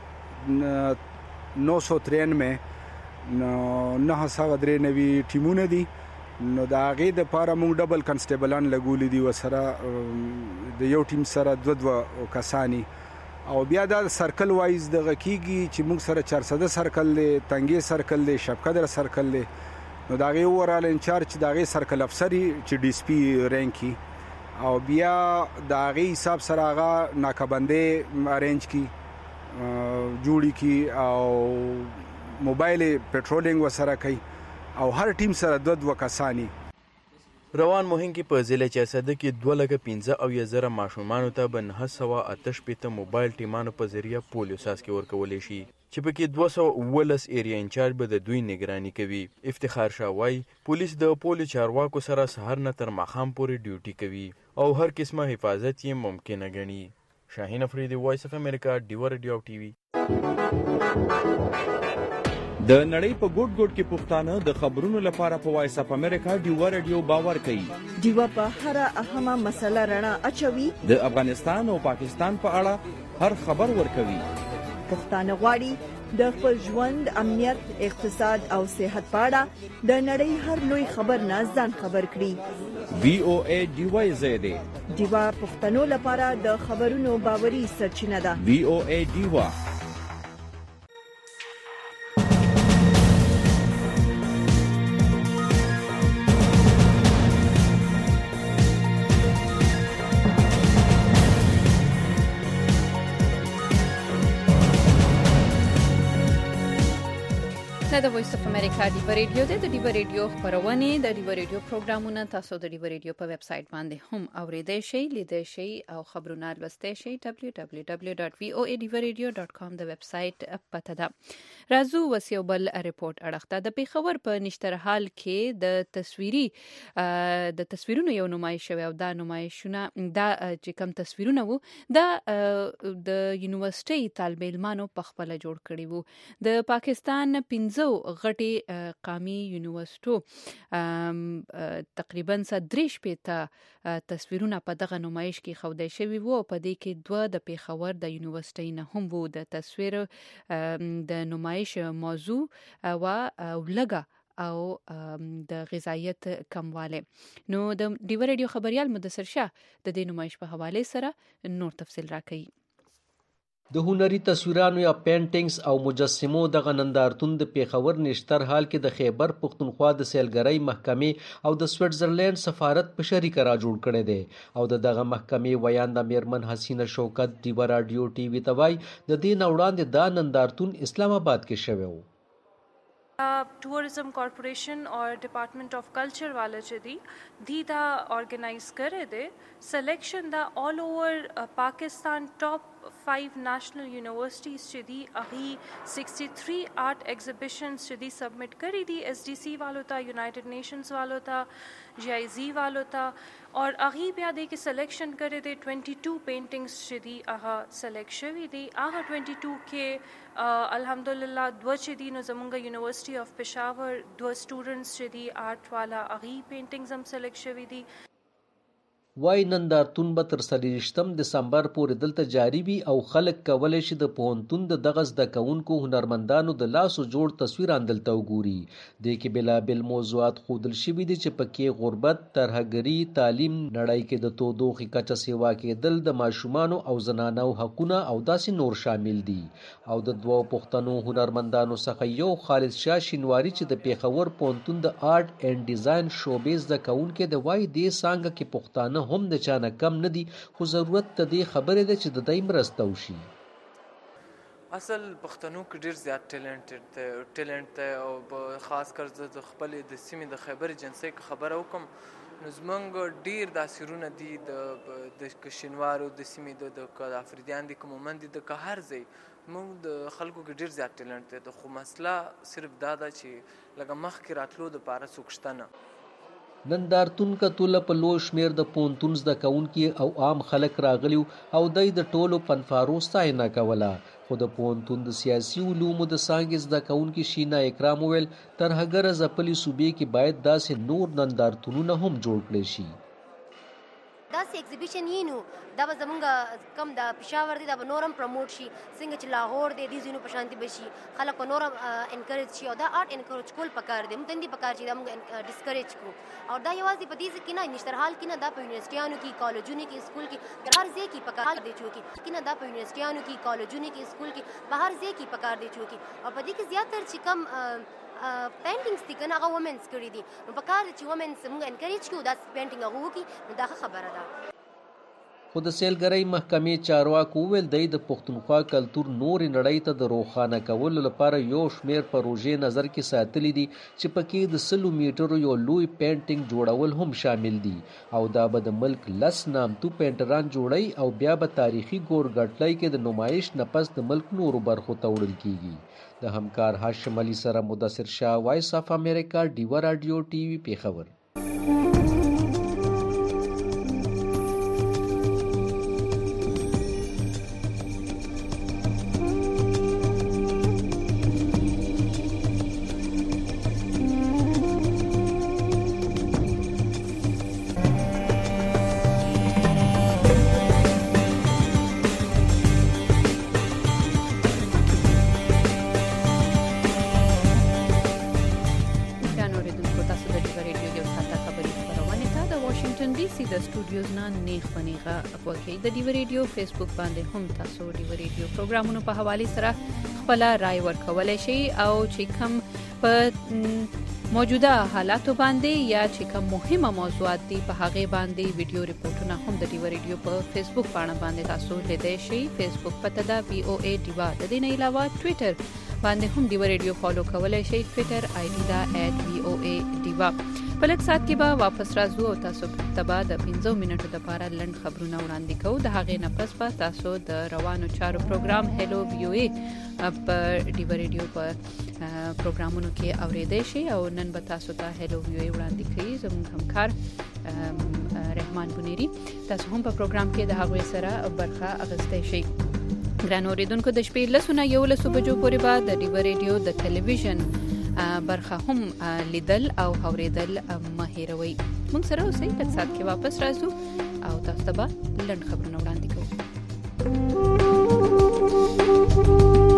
993 993 ټیمونه دي، نو دا هغې دپاره موږ ډبل کنسټیبلان لګولي دي وسره د یو ټیم سره دوه کسانی او بیا دا سرکل وایز دغه کیږي چې موږ سره چارسده سرکل دی، تنګې سرکل دی، شبقدر سرکل دی. نو دا هغې اوورال انچارج د هغې سرکل افسر چې ډي اس پي رینک او بیا د هغې حساب سره هغه ناکهبندۍ ارینج کی جوړی کی او موبایل پټرولینګ وسره کوي او هر ټیم سره دوه کسانی. روان مهم کې په ضلع چارسده کې 2,15,000 ماشومانو ته به 988 موبایل ټیمانو په ذریعه پولیو څاڅکي ورکولی شي چې پکې 219 ایریا انچارج به د دوی نگراني کوي. افتخار شاه وایي پولیس د پولیو چارواکو سره سهار نه تر ماښام پورې ډیوټي کوي او هر قسمه حفاظت یې ممکنه ګڼي. شاهین افریدي، وایس اف امریکا، ډیوا ریډیو ټي وي. د نړۍ په ګوټ ګوټ کې پښتانه د خبرونو لپاره په وایس اف امریکا ډیوا ریډیو باور کوي. ډیوا په هر اهمه مسله رڼا اچوي. د افغانستان او پاکستان په اړه هر خبر ورکوي. پښتانه غواړي د خپل ژوند، امنیت، اقتصاد او صحت په اړه د نړۍ هر لوی خبر نه ځان خبر کړي. وی او ای ډیوا زیاده ډیوا پښتنو لپاره د خبرونو باوري سرچینه ده. وی او ای ډیوا. ته د وایس اف امریکا ډیو ریډیو د ډیو ریډیو خبرونه د ډیو ریډیو پروګرامونه تاسو د ډیو ریډیو په ویب سټ باندې هم اوریدئ شئ لیدئ شئ او خبرونه لوستئ شئ www.voadirradio.com د ویب سټ پته ده. راځو وسیو بل ریپورت اړخته د پیښور په نشترحال کې د تصویرونو یو نمایش شوی او دا نمایشونه دا چې کوم تصویرونه وو دا د یونیورسيټي طالب علمانو په خپل جوړ کړي وو. د پاکستان 15 غټي قومي یونیورسيټو تقریبا 3 پېته تصویرونه په دغه نمایش کې خودای شوی وو. په دې کې 2 د پیښور د یونیورسيټي نه هم وو. د تصویر د نمایش موضوع ولګه او د غذایت کمواله. نو د ډیو ریډیو خبريال مدثر شاه د دې نمایش په حواله سره نور تفصیل راکړي. د هنري تصویرانو یا پینټینګز او مجسمو د غنندارتون د پیښور نشترحال کې د خیبر پختونخوا د سیلګرۍ محکمې او د سویټزرلند سفارت په شریکه را جوړ کړی دی او دغه محکمې ویانده میرمن حسینه شوکت ډیو رادیو ټي وي ته وایي د دې نه وړاندې دا نندارتون اسلام آباد کې شوی و. टूरिज्म कॉर्पोरेशन और डिपार्टमेंट ऑफ कल्चर वाले दी दा ऑर्गेनाइज करे दे सिलेक्शन दा all over Pakistan top 5 national universities दी अभी 63 आर्ट एग्जिबिशंस दी सबमिट करी दी एसडीसी वालों था, यूनाइटेड नेशंस वालों था, जीआईजी वालों था और अभी भी आदे के सिलेक्शन करे दे 22 पेंटिंग्स दी आहा सिलेक्शन हुई दी आहा 22 के अल्हम्दुलिल्लाह द्वच दी नो जमुंगा यूनिवर्सिटी ऑफ पेशावर 2 स्टूडेंट्स दी आर्ट वाला अभी पेंटिंग्स हम सिलेक्शन हुई दी. وای نندارتون به تر 30 دسمبر پورې دلته جاری وي او خلک کولی شي د پوهنتون د دغه زده کوونکو هنرمندانو د لاسو جوړ تصویران دلته وګوري. د کې بلابل موضوعات ښودل شوي دي چې پکې غربت، ترهګري، تعلیم، نړۍ کې د تودوخې کچه سیوا کېدل، د ماشومانو او زنانو حقونه او داسې نور شامل دي. او د 2 پښتنو هنرمندانو څخه یو خالد شاه شینواری چې د پیښور پوهنتون د آرټ اینډ ډیزاین شعبې زده کوونکی د وای دې څنګه کې پښتانه هم د چانه کم نه دي خو ضرورت ته دې خبرې ده چې د دای مرسته وشي. اصل پښتنو کې ډیر زیات ټیلنټ دی او خاص کر د خپل د سیمې د خیبر جنسي خبره وکم نو زمونږ ډیر داسیرونه دي د کشینوارو د سیمې د افریدیان دي کومند دي د هر ځای موږ د خلکو کې ډیر زیات ټیلنټ دی خو مسله صرف دا ده چې لکه مخکې راتلو د پاره څوک شته نه. نندارتون کتوله په لوی شمیر د پوهنتون زده کوونکي او عام خلک راغلي او دای د ټولو فنفارو ستاینه کوله. خو د پوهنتون د سیاسي علومو د څانګې زده کوونکي شینا اکرام وویل ترهګره ځپلي صوبې کې باید داسې نور نندارتونونه هم جوړ کړي شي. داسې ایگزیبیشن یې نو دا به زمونږ کم د پېښور دی دا به نورم پروموټ شي څنګه چې لاهور دی دې ځینو په شانتي به شي خلک به نورم انکریج شي او دا آرټ انکریج کول پکار دی موږ دندې پکار چې دا موږ ډسکریج کړو او دا یوازې په دې کې نه نشترحال کې نه دا په یونیورسيټیانو کې کالجونو کې سکول کې هر ځای کې پکار دی چې نه دا په یونیورسيټیانو کې کالجونو کې سکول کې په هر ځای کې پکار دی چې او په دې کې زیاتره چې کم پینټینګز دي کنه هغه وومنز کړي دي نو په کار چې وومنز موږ انکریج کړو دا پینټینګ هغه وکړي نو دا خبره ده. خو د سیلګرۍ محکمې چارواکو وویل دی د پښتونخوا کلتور نورې نړۍ ته د روښانه کولو لپاره یو شمیر پروژې نظر کې ساتلي دي چې پکې د 100 میټرو یو لوی پینټینګ جوړول هم شامل دي او دا به د ملک 10 نامتو پینټران جوړي او بیا به تاریخي ګورګټلای کې د نمایش نه پس د ملک نورو برخو ته وړل کیږي. د همکار هاشم علي سره مدثر شاه وایس اف امریکا ډیو رادیو ټي وي پیښور. د ډیو ریډیو فیسبوک باندې هم تاسو ډیو ریډیو پروګرامونو په حواله سره خپل رائے ورکولای شئ او چې کوم په موجوده حالاتو باندې یا چې کوم مهمه موضوعات دي په هغه باندې ویډیو ریپورتونه هم د ډیو ریډیو په فیسبوک باندې تاسو لیدئ شئ. فیسبوک پته دا VOA ډیوا. د دې نه علاوه ټوئیټر باندې هم ډیوا ریډیو فالو کولای شئ. ټویټر آی ډی دا @VOA ډیوا. په لږ ساعت کې به واپس راځو او تاسو ته به د 15 منټو لپاره لنډ خبرونه وړاندې کوو. د هغې نه پس به تاسو د روانو چارو پروګرام هلو VOA په ډیوا ریډیو په پروګرامونو کې اورېدای شئ او نن به تاسو ته هلو VOA وړاندې کوي زموږ همکار رحمان بنيري. تاسو هم په پروګرام کې د هغوی سره برخه اخیستی شئ. ګران اوریدونکو د شپې 11:00 بجو پورې به د ډیوا ریډیو د ټلویزیون برخه هم لیدل او اوریدل مه هیروئ. موږ سره اوسئ. لږ ساعت کې واپس راځو او تاسو ته به لنډ خبرونه وړاندې کوو.